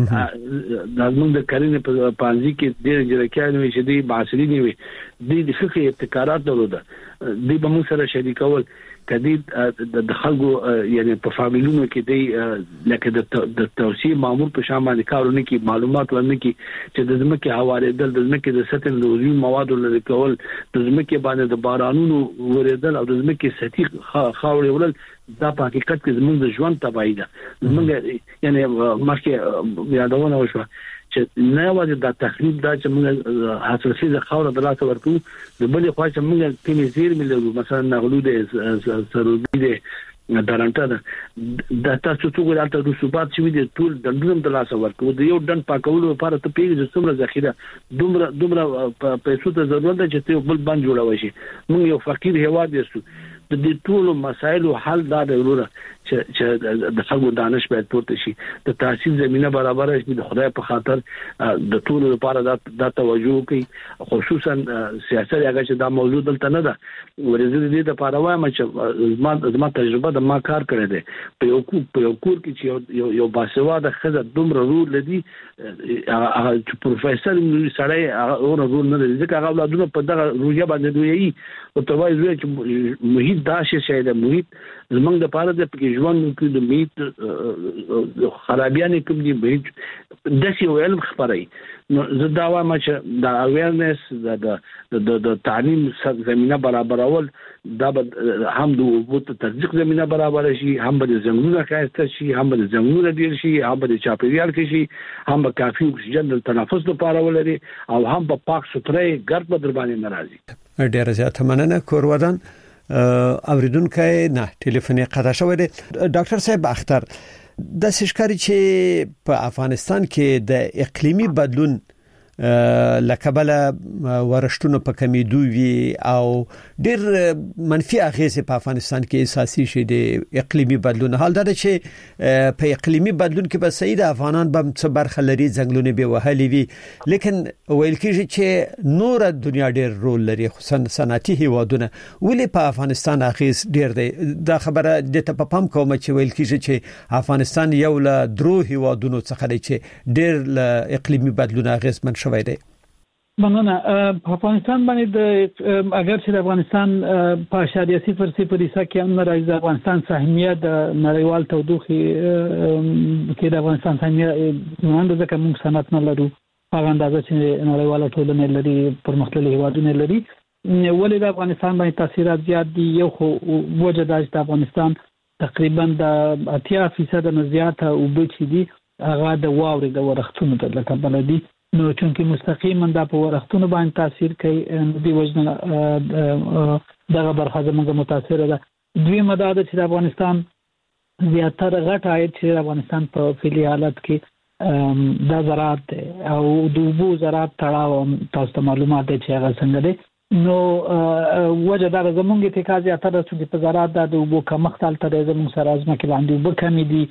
د موږ د کارینه په پانځي کې ډیر جرکانو چې دی باسرینی وي د فقهي ابتکارات درلوده د به موږ سره شریکول کدی د خلکو یعنی په فامیلونو کې دی لکه د توصیه مامور په شامل کارونه کې معلومات ورنه کې چې د ځمکې حواله دل د ځمکې د سطح لوزي مواد لري کول د ځمکې باندې د بارانونو ورېدل او د ځمکې سطح خاورې ولل دا په حقیقت کې زموږ د ژوند تبعیض ده زموږ یعنی مخکې یادونه وشوه چې نه واځي د تخریب دا چې موږ حاصلسي د خاور د لاسه ورکو د بلې خوا چې موږ کمی زیر ملو مثلا نغلو د سرودي د درنټه د تاسو څو ګلالته د رسوبات چې د ټول د ډنډم د لاسه ورکو د یو ډن پاکولو لپاره ته پیږي چې څومره ذخیره دومره دومره پیسو ته ضرورت ده چې یو بل بند جوړوي شي موږ یو فقیر هواد یو د دې ټول مسایلو حل دا دی وروره چې د خلکو دانش باید پورته شي د تحصیل زمينه برابر شي د خدای په خاطر د ټول لپاره دا توجه کوي خصوصا سیاست هغه چې دا موضوع دلته نه ده ورزه دې د لپاره وایم چې زما زما تجربه د ما کار کړی دی په یو کو په یو کور کې چې یو باسواده خزه دومره رول لدی هغه چې پروفیسور سړی هغه رول نه لري ځکه هغه اولادونه په دغه رویه باندې دوی او ته وایي چې محیط دا شي چې د محیط زمونږ د پاره د پکې ژوند کې د محیط خرابیان کوم دي به د سی علم خبري نو زه دا وایم چې د اویرنس د د تعلیم زمينه برابرول دا هم د وبوت تصدیق زمينه برابر شي هم د زمونږه خاصه شي هم د زمونږه ډیر شي هم د چاپیریال کې شي هم کافي اکسیجن د تنفس لپاره ولري او هم په پاک ستري ګرد بدر باندې ناراضي ډیر زیات مننه کورودان اوریدونکو نه ټلیفون قطع شوی دی ډاکټر صاحب اختر د سشکاري چې په افغانستان کې د اقلیمي بدلون لکبل ورشتونو په کمیدو وی او ډیر منفي اغیز په افغانستان کې اساسي شي د اقلیمي بدلون. حال دا چې په اقلیمي بدلون کې به سید افغانان به څه برخه لري، ځنګلونه به وهلي وي، لیکن ویل کېږي چې نور دنیا ډیر رول لري، خصوصا صنعتي هیوادونه. ولې په افغانستان اغیز ډیر دی؟ دا خبره د ته په پام کوم چې ویل کېږي چې افغانستان یو له درو هیوادونو څخه دی چې ډیر له اقلیمي بدلون اغیز من شوی دی. مننه. په افغانستان باندې د اگر چې د افغانستان په اشاریه صفر صفر حصہ کې هم راځي، د افغانستان سهمیه د نړیوال تودوخي کې د افغانستان سهمیه مونږ ځکه موږ صنعت نه لرو هغه اندازه چې نړیواله ټولنه لري، پرمختللي هیوادونه لري. ولې د افغانستان باندې تاثیرات زیات دي؟ یو خو وجه دا چې د افغانستان تقریبا د اتیا فیصد نه زیاته اوبه چې دي هغه د واورې د ورښتونو د لکه بلدي، نو چونکی مستقیما دا په ورښتونو باندې تاثیر کوي، د وجنه دغه برخه زموږ متاثر ده. دویمه دا ده چې د افغانستان زیاتره غټ عاید چې د افغانستان په فعلي حالت کې د زراعت او د اوبو زراعت تړاو تاسو ته معلومات دي چې هغه څنګه دي. نو وجه دا زموږ اتکا زیاتره چې په زراعت د اوبو کمښت تل زموږ سره ازمه کې باندې اوبه کمی دي،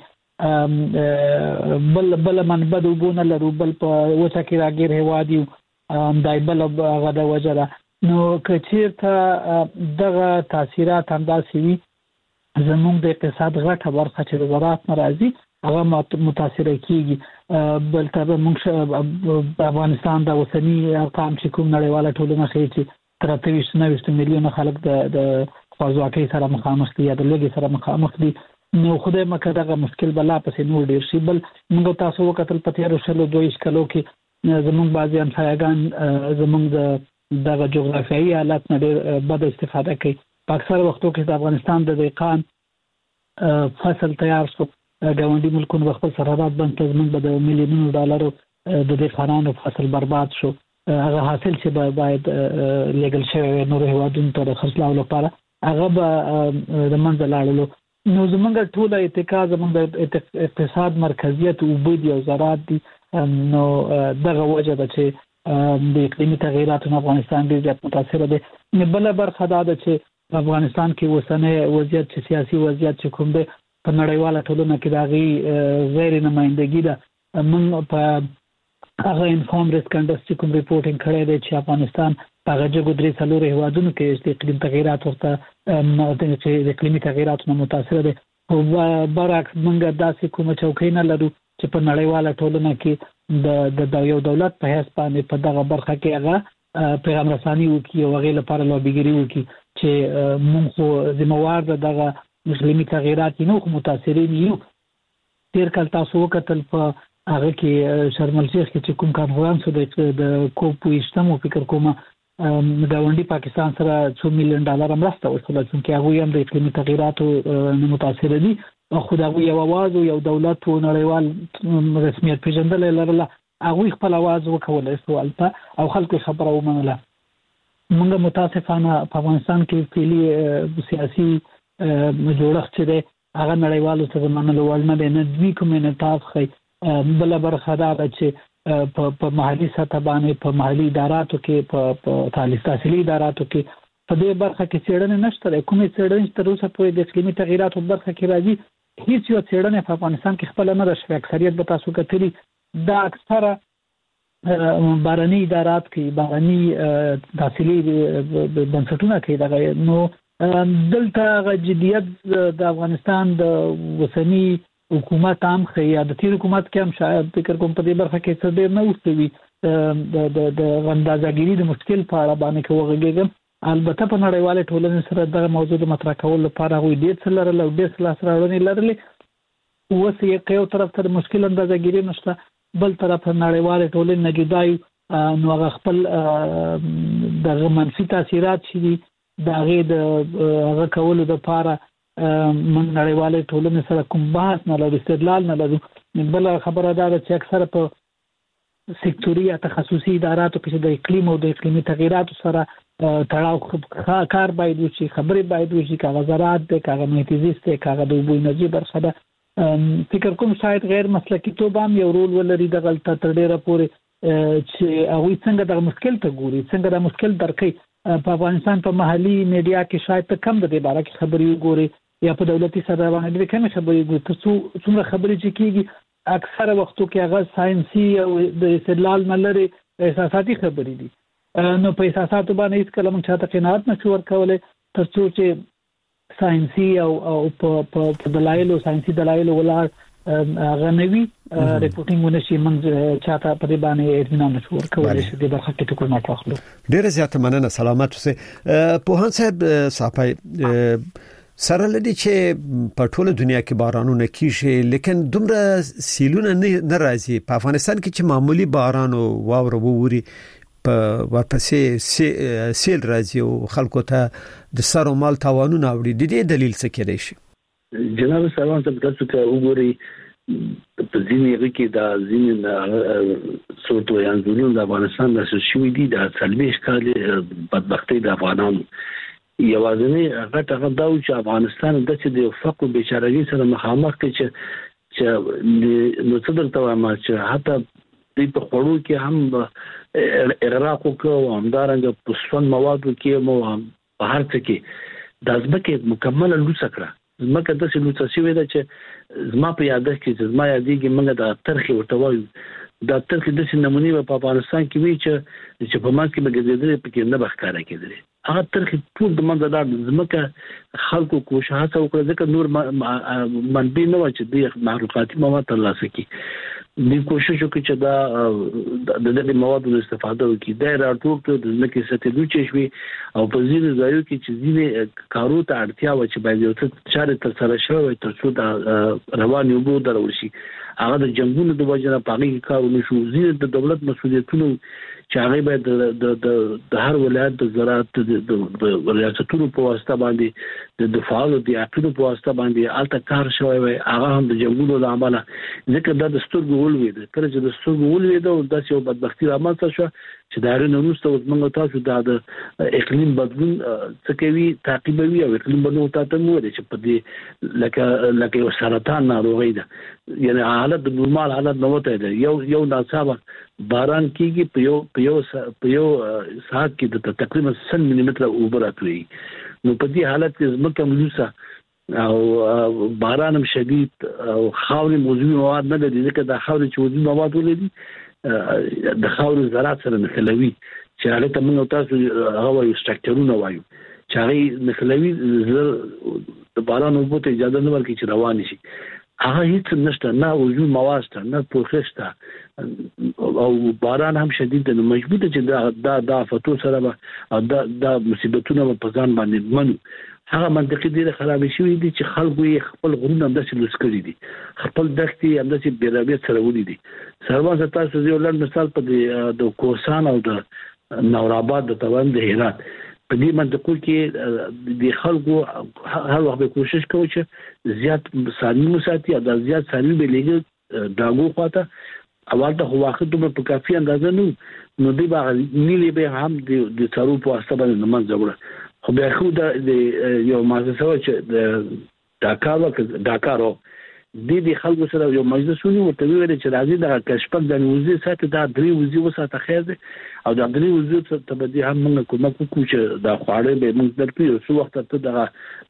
بل بل منبع د اوبو نه لرو، بل په وچه کې راګیر هیواد یو دای بل هغه د وجه ده. نو کچیرته دغه تاثیرات همداسې وي زموږ د اقتصاد غټه برخه چې د زراعت نه راځي هغه متاثر کیږي. بل ته موږ په افغانستان د اوسنی ارقام چې کوم نړیواله ټولنه ښیي چې تر اته ویشت نه ویشت میلیونه خلک د خوځواکۍ سره مخامخ دي یا د لوږې سره مخامخ دي. نو خدای مکه دغه مشکل بلا پسې نور ډیر شي. بل موږ تاسو وکتل په تیر شلو دویش کلو کې زموږ بعضی همسایگان زموږ د دغه جغرافیایي حالت نه ډیر بد استفاده کوي. په اکثر وختو کې د افغانستان د دهقان فصل تیار شو، ګاونډي ملکونو خپل سرحدات بند زموږ به د میلیونونو ډالرو د دهقانانو فصل برباد شو. هغه حاصل چې باید لګل شوی نور هیوادونو ته خرڅلاو لپاره هغه به د منځ لاړلو. نو زمونږ ټول اتکا زمونږ د اقتصاد مرکزیت اوبه دي او زراعت دي. نو دغه وجه ده چې د اقلیمي تغییراتو نه افغانستان ډېر زیات متاثره دی. بله برخه دا ده چې افغانستان کې اوسنی وضعیت چې سیاسي وضعیت چې کوم دی په نړیواله ټولنه کې د هغې غیر نمایندګي ده. موږ په هغه انفارم ریسک انډیکس چې کوم ریپورټینګ کړی دی چې افغانستان په هغه جګو درې څلورو هیوادونو کې چې اقلیم تغییرات ورته چې د اقلیمي تغییراتو نه متاثره دی. خو برعکس موږ داسې کومه چوکۍ نه لرو چې په نړیواله ټولنه کې د یو دولت په حیث باندې په دغه برخه کې هغه پیغام رساني وکړي او هغې لپاره لابیګري وکړي چې موږ خو ذمهوار د دغه اقلیمي تغییرات یو خو متاثرین یو. تیر کال تاسو وکتل په هغه کې شرم الشیخ کې چې کوم کانفرنس د کوپ ویشتمو فکر کومه ګاونډي پاکستان سره څو میلیون ډالر مرسته وشوله، چې هغوی هم د اقلیمي تغییراتو نه متاثره دي. خو د هغوی یو اواز یو دولت و نړیوال رسمیت پیژندلی لرله، هغوی خپل اواز وکولی شو هلته او خلکو خبره ومنله. موږ متاسفانه په افغانستان کې فعلي سیاسي جوړښت چې دی هغه نړیوالو ته د منلو وړ نه دی، نه دوی کوم انعطاف ښیي. بله برخه دا ده چې په محلي سطح باندې په محلي اداراتو کې په تعلیم تحصیلي اداراتو کې په دې برخه کې څېړنې نشته دی. کومې څېړنې چې تر اوسه پورې د اقلیمي تغییراتو برخه کې راځي هیڅ یو څېړنه په افغانستان کې خپله نه ده شوې. اکثریت به تاسو کتلي دا اکثره بهرني ادارات کوي، بهرني تحصیلي بنسټونه کوي دغه. نو دلته هغه جدیت د افغانستان د اوسني حکومت هم ښیي یا د تیر حکومت کې هم شاید فکر کوم په دې برخه کې څه ډېر نه وشوي د اندازهګیري د مشکل په اړه باندې که وغږېږم. البته په نړیوالې ټولنې سره دغه موضوع د مطرح کولو لپاره هغوی ډېر څه لرل او ډېر څه لاسته راوړنې لرلې. اوس یې که یو طرف ته د مشکل اندازهګیري نشته، بل طرف ته نړیوالې ټولنې نه جدا یو، نو هغه خپل دغه منفي تاثیرات چې دي د هغې د هغه کولو دپاره موږ نړیوالې ټولنې سره کوم بحث نه لرو، استدلال نه لرو. بله خبره دا ده چې اکثره په سکتوري یا تخصصي اداراتو کې چې د اقلیم او د اقلیمي تغییراتو سره تړاو کار باید وشي، خبرې باید وشي، که هغه زراعت دی، که هغه محیط زیست دی، که هغه د اوبو انرژي برخه ده. فکر کوم شاید غیر مسلکی توبام یو رول ولري د غلطه تر ډیره پورې چې هغه څنګه د مشکل ته ګوري څنګه د مشکل درکې په افغانستان په محلي میډیا کې شاید ته کم د دې باره کې خبري ګوري یا په دولتي سره باندې کوم خبري ګوري تاسو څومره خبري چې کیږي اکثره وختو کې هغه ساينسي او د استدلال ملري احساساتي خبري دي نو په احساساتو باندې هیڅ کله موږ چاته قناعت نشو ورکولای ترڅو چې ساينسي او په دلایل او ساينسي دلایل ولر غنوي ریپورټینګ ونشي موږ چاته په دې باندې اطمینان نشو ورکولای چې د برخه کې ټکو نه واخلو. ډیره زیاته مننه سلامت اوسه په هان صاحب صاحب سره لدی چې په ټوله دنیا کې بارانونه کیږي لیکن دومره سیلونه نه راځي په افغانستان کې چې معمولی باران او واوره ووري په ورپسې سیل راځي او خلکو ته د سر او مال تاوانونه اوري د دې دلیل څه کېدای شي؟ جناب سلام ته تاسو ته وګورئ په ځینې کې دا ځینې صورت ویان زموږ د افغانستان د شوې دي د سلمیش کال بدبختی د افغانانو یوازې هغه هغه دا چې افغانستان د چې د فقر بیچارهګي سره مخامخ کې چې چې نو څه درته وایم چې حتی د په خورو کې هم اغراق وکړو همدارنګه په سون موادو کې مو په هر څه کې د ځمکې مکمله لوڅ کړه ځمکه د څه لوڅ شوې ده چې زما په یاد کې چې زما یادېږي موږ د ترخي ورته وایو د ترخي د نمونې په افغانستان کې وی چې چې په ما کې بګېدل پکې نه بخکاره کېدل هغه ترخي ټول د منځ د ځمکه خلکو کوشش وکړه ځکه نور منبي نه و چې د معلوماتي مواد ترلاسه کړي د کوشش وکړي چې دا د دې موادو استفاده وکړي دا راټول کړو د ځمکې سطح لوچې شوي او په ځینې ځایو کې چې ځینې کارو ته اړتیا و چې باید یو څه چارې ترسره شوی ترڅو د رواني اوبو درول شي هغه د جنګونو د وجه نه پاغي کارونه شو ځینې د دولت مسؤلیتونو چې هغه باید د د د هر ولایت د زراعت د ریاستونو په واسطه باندې د دفاعو د عقیدو په واسطه باندې الته کار شوی وي هغه هم د جنګونو له امله ځکه دا د سترګو ولوي د کله چې د سترګو ولوي دا د یو بدبختی رامنځته شو چې دا رنه نوسته موږ تاسو د اقلیم بدلون څه کوي تعقیبوي او اقلیم بدلون ته مو دي چې په دې لکه لکه یو سرطان ناروغي ده یعنی حالت د نورمال حالت نه وته ده یو یو ناڅاپه باران کیږي په یو په یو په یو ساعت کې د تقریبا سل ملي متر اوبه راځي نو په دې حالت کې زمکه ملوسه او باران هم شدید او خاورې موضوعي مواد نه لري ځکه د خاورې چې موضوعي مواد ولري د خاورې زراعت سره نښلوي چې هغه ته موږ تاسو هغه وایو سټرکچرونه وایو چې هغه نښلوي د باران اوبو ته اجازه نه ورکړي چې روان شي هغه هیڅ نشته نه وجود مواد شته نه پروسس شته او باران هم شدید دی نو مجبور دي چې دا د آفتو سره او دا د مصیبتونو په ځان باندې منو هغه منطقي دي خراب شي دي چې خلکو یې خپل غرونه هم داسې لوس کړی دي خپل دښتې هم داسې بیرابې سره ولې دي سروان تاسو یو لږ مثال په د کوسان او د نورآباد د توان د هرات په دې منطقو کې د خلکو هر وخت به کوشش کوي چې زیات سالم مساتي او د زیات سالم به لګي داغو خواته اول ته واخد په کافي اندازه نو نو دی به نیلې به هم د څارو په واسطه باندې نماز جوړه خو بیا خو د یو مازه چې د ډاکا وکړه ډاکارو د دې خلکو سره یو مجلس ونیو ورته ویل چې راځي د کشپک د نوزي ساتي دا درې وزي وساته خیر دی او دا درې وزي ته به دې هم موږ کومه کوو چې دا خواړه به موږ درکړو څو وخت ته د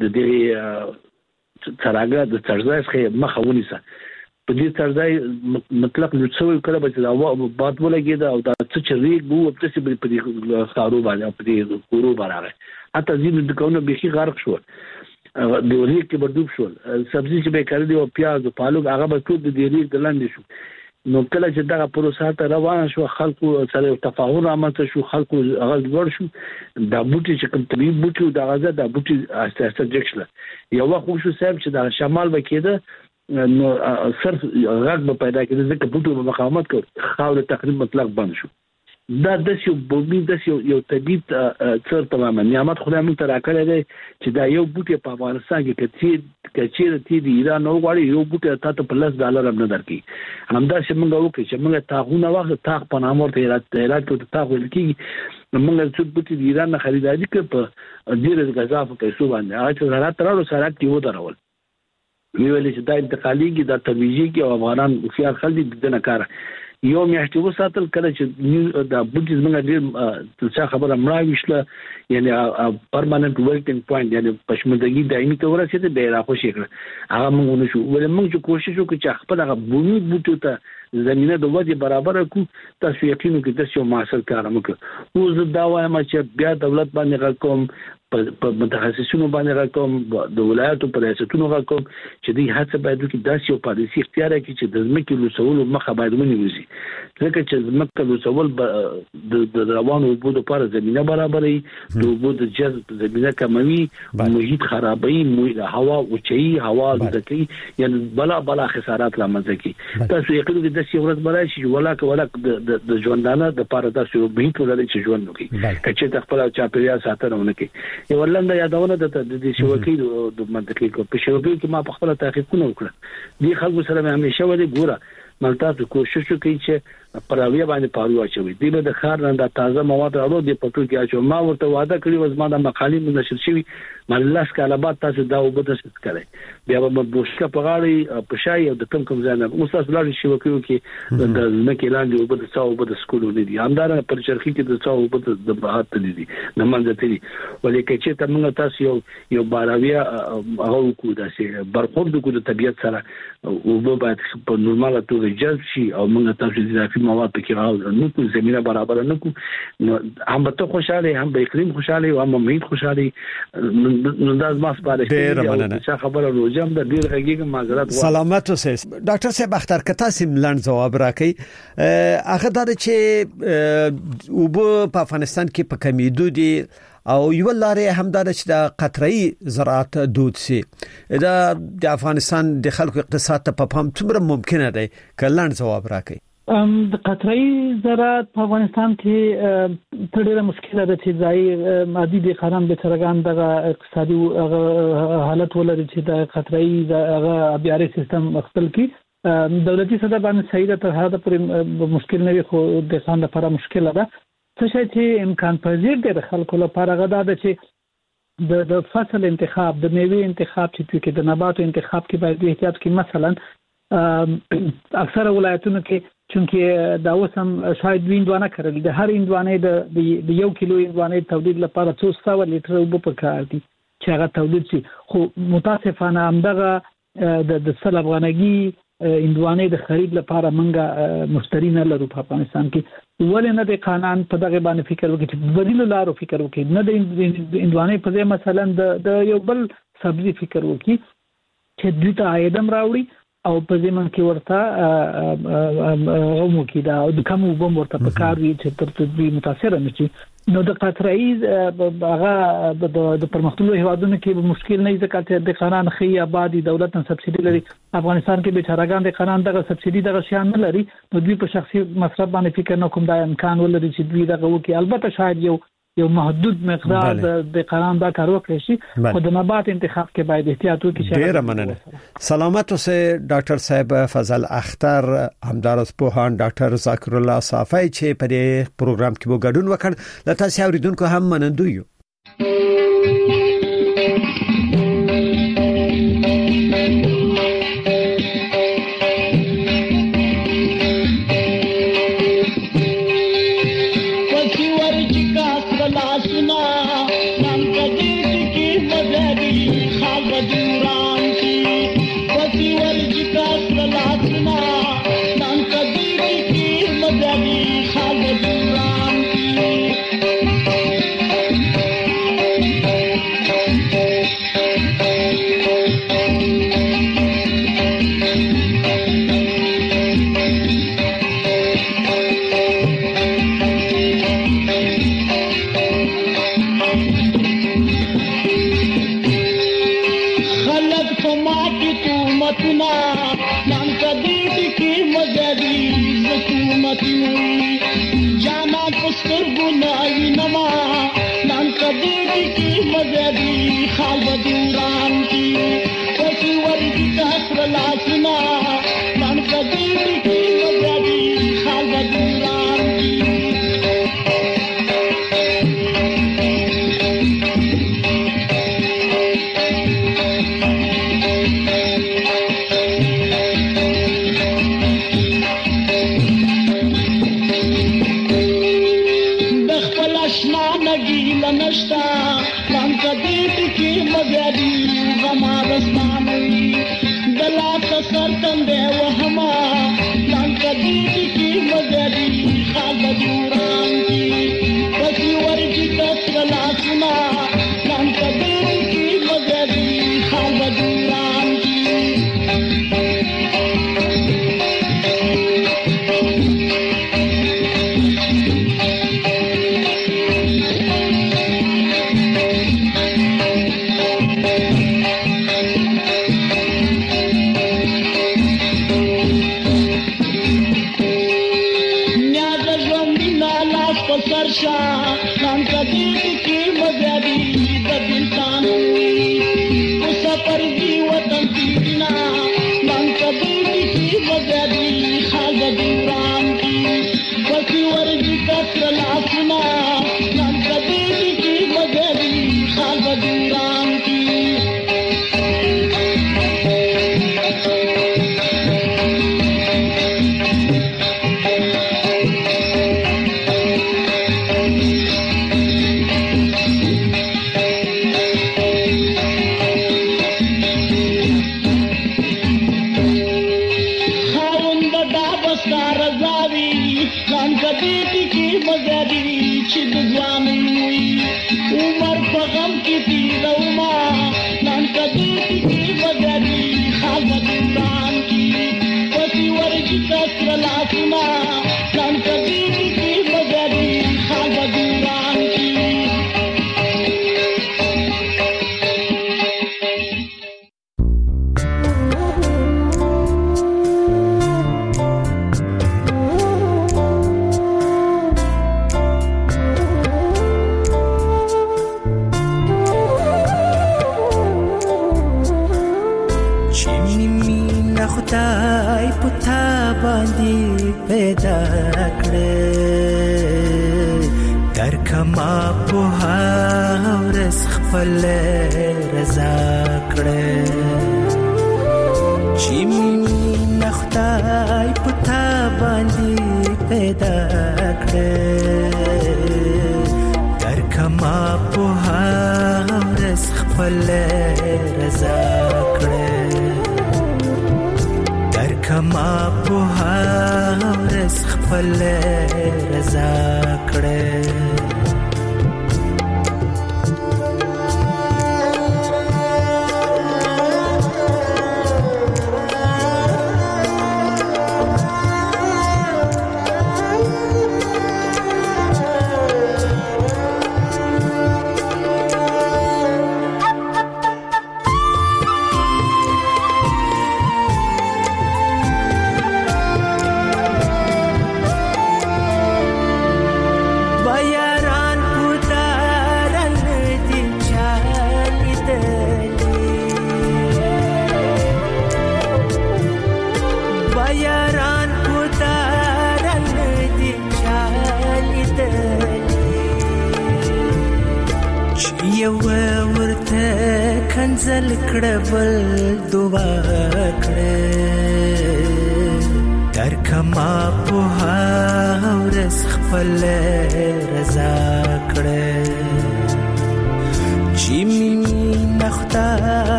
دې څراغه د څرځای څخه مخه ونیسه په دې څرځای مطلق لڅوي کړه به دا باد ولګي دا او دا چې ریګ وو په څه په دې خارو باندې په دې کورو باندې حتی ځینې دکانونه به غرق شو د ریګ کې بدوب شو سبزی چې به کړی دی او پیاز او پالک هغه به ټول د ریګ د لاندې شو نو کله چې دا پروسه ته روان شو خلکو سره تفاهم رامنځته شو خلکو هغه ور شو دا بوټي چې کوم طبي بوټي دا غزه دا بوټي اساسه اساسه جکشله یو وخت شو صاحب چې دا شمال وکیده نو صرف غږ به پیدا کېده ځکه بوټو به مقاومت کوي خاور تقریبا مطلق بند شو دا د یو بومي د یو طبيب څر تماما نعمت خدای مون تر راکړی دی چې دا یو بوټي په افغانستان کې کچې کچې تی دی ایران نو غواړي یو بوټي تاسو په لس ډالر هم نه درکې همدا چې موږ وکړو چې موږ تاغونه واخله تاغ په نامور ته هرات هرات ته تاغ ولکې موږ څو بوټي د ایران نه خریداري کړ په ډیره غذا په پیسو باندې هغه چې هرات ترلو سره کې و درول ویل چې دا انتقاليږي دا ترویجي کې او افغانان خيار خلک د نه کار یو میاشتې وساتل کله چې دا بوجي زمونږ ډیر څه خبره مړه وشله یعنی پرماننت ورکینګ پوینټ یعنی پښمندګي دایمي تور رسیدي به راخوشي کړ هغه موږ نشو ولې موږ کوشش وکړو چې خپل هغه بومي بوټو ته زمينه د وجه برابر کو تاسو یقینو کې د څه ماسل کار وکړو او زه دا وایم چې بیا دولت باندې کوم په متخصصینو باندې راکوم د ولایتو په ریاستونو راکوم چې دوی هڅه باید وکړي داسې یو پالیسي اختیار کړي چې د ځمکې لوڅولو مخه باید ونیوځي ځکه چې ځمکه لوڅول د روانو اوبو لپاره زمینه برابرې د اوبو د جذب زمینه کموي محیط خرابوي هوا اوچي هوا ځکه یعنی بلا بلا خسارات رامنځته کوي تاسو یقینو کې داسې ورځ برای شي ولاک ولاک د ژوندانه د لپاره تاسو محیط ولرئ چې ژوند وکړي کچې خپل چاپیریال ساتنه ونکړي یو ولنده یادونه د د شوکې د منطقي کو په شوکې کې ما په خپل تحقیقونه وکړه دي خلکو سره مې همیشه ولې ګوره ملتاسو کوشش وکړي چې پراوی باندې پارو اچوي دی به د خار نه د تازه مواد راوړو د پټو کې اچو ما ورته وعده کړی و زما د مقالې نشر شوی مللاس کاله بعد تاسو دا وبد څه کړی بیا به بوشکه په غاړي په شای او د کم کم ځای نه مستاس لاري شوکې کې د مکه لاندې وبد څاو وبد سکولو نه دي همدار پر چرخي کې د څاو وبد د بهات دي نه منځ ته دي ولې چې ته موږ تاسو یو یو باراویا هغه کو داسې برخورد کو د طبيعت سره او به باید په نورماله توګه جذب شي او موږ تاسو د اضافي مواد پکې راو نو کو زمينه برابر نه کو هم ته خوشاله هم به اقلیم خوشاله او هم محیط خوشاله نو دا ما سپارښت دي چې خبره روزم د ډیر غږیږي معذرت سلامت اوسه ډاکټر صاحب اختر کته سیم لاند جواب راکړي هغه دا چې وبو په افغانستان کې په کمیدو دي او یو لارې همدار چې د قطري زراعت دود سي دا د افغانستان د خلکو اقتصاد ته په پام څومره ممکنه دی کلاند جواب راکړي ام د قطري زراعت په افغانستان کې ډېره مشکله ده چې ځای مادي د قانون به ترګان د اقتصادي حالت ولري چې د قطري هغه بیاري سیستم خپل کې دولتي صدا باندې صحیح ده تر هغه پر مشکل نه وي خو د خان لپاره مشکله ده څه چې امکان پذیر دی د خلکو لپاره غدا ده چې د د فصل انتخاب د میوه انتخاب چې کې د نباتو انتخاب کې باید احتیاط کې مثلا اکثر ولایتونو کې چونکه دا وسم شاید ویندوانه کړل د هر اندوانې د یو کیلو اندوانې تولید لپاره څو سوه لیټر اوبه پکار دي چې هغه تولید شي خو متاسفانه همدغه د د سل افغانګي اندوانې د خرید لپاره منګه مشتری نه لرو په افغانستان کې ولې نه د قانون په دغه باندې فکر وکړي چې بدیل لارو فکر وکړي نه د اندوانې په ځای مثلا د یو بل سبزي فکر وکړي چې دوی ته عاید راوړي او په ځمن کې ورته غومو کې دا د کوم وبم ورته په کار وی چې تر دې متاثر نه شي نو د قطري هغه د پرمختللو هیوادونو کې مشکل نه ځکه چې د قانون خي آبادی دولت نه سبسيډي لري افغانستان کې بیچارهګان د قانون دغه سبسيډي دغه شان نه لري نو دوی په شخصي مصرف باندې فکر نه کوم دا امکان ولري چې دوی دغه وکي البته شاید یو یو محدود مقدار د قانون دا کار وکړي شي خو د نبات انتخاب کې باید احتیاط وکړي ډیر مننه سلامت اوسه ډاکټر صاحب فضل اختر همدارس پوهان ډاکټر ذکر الله صافی چې په دې پروګرام کې وو ګډون وکړ لته تاسو اوریدونکو هم منندو یو اسمان ګیل نشتا مان کدی کی مزادی غما رسمانوي دلا کسر تندې وهما مان کدی کی مزادی خال بدوران کی پسی ورجی کسر لاسنا مان کدی کی مزادی خال بدوران کی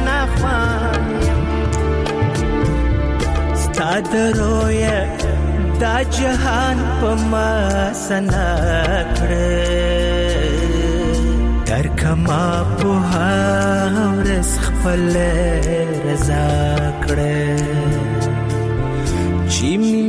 درویا دا جهان په ما سنا کړ در کما په ورس خپل رضا کړ چې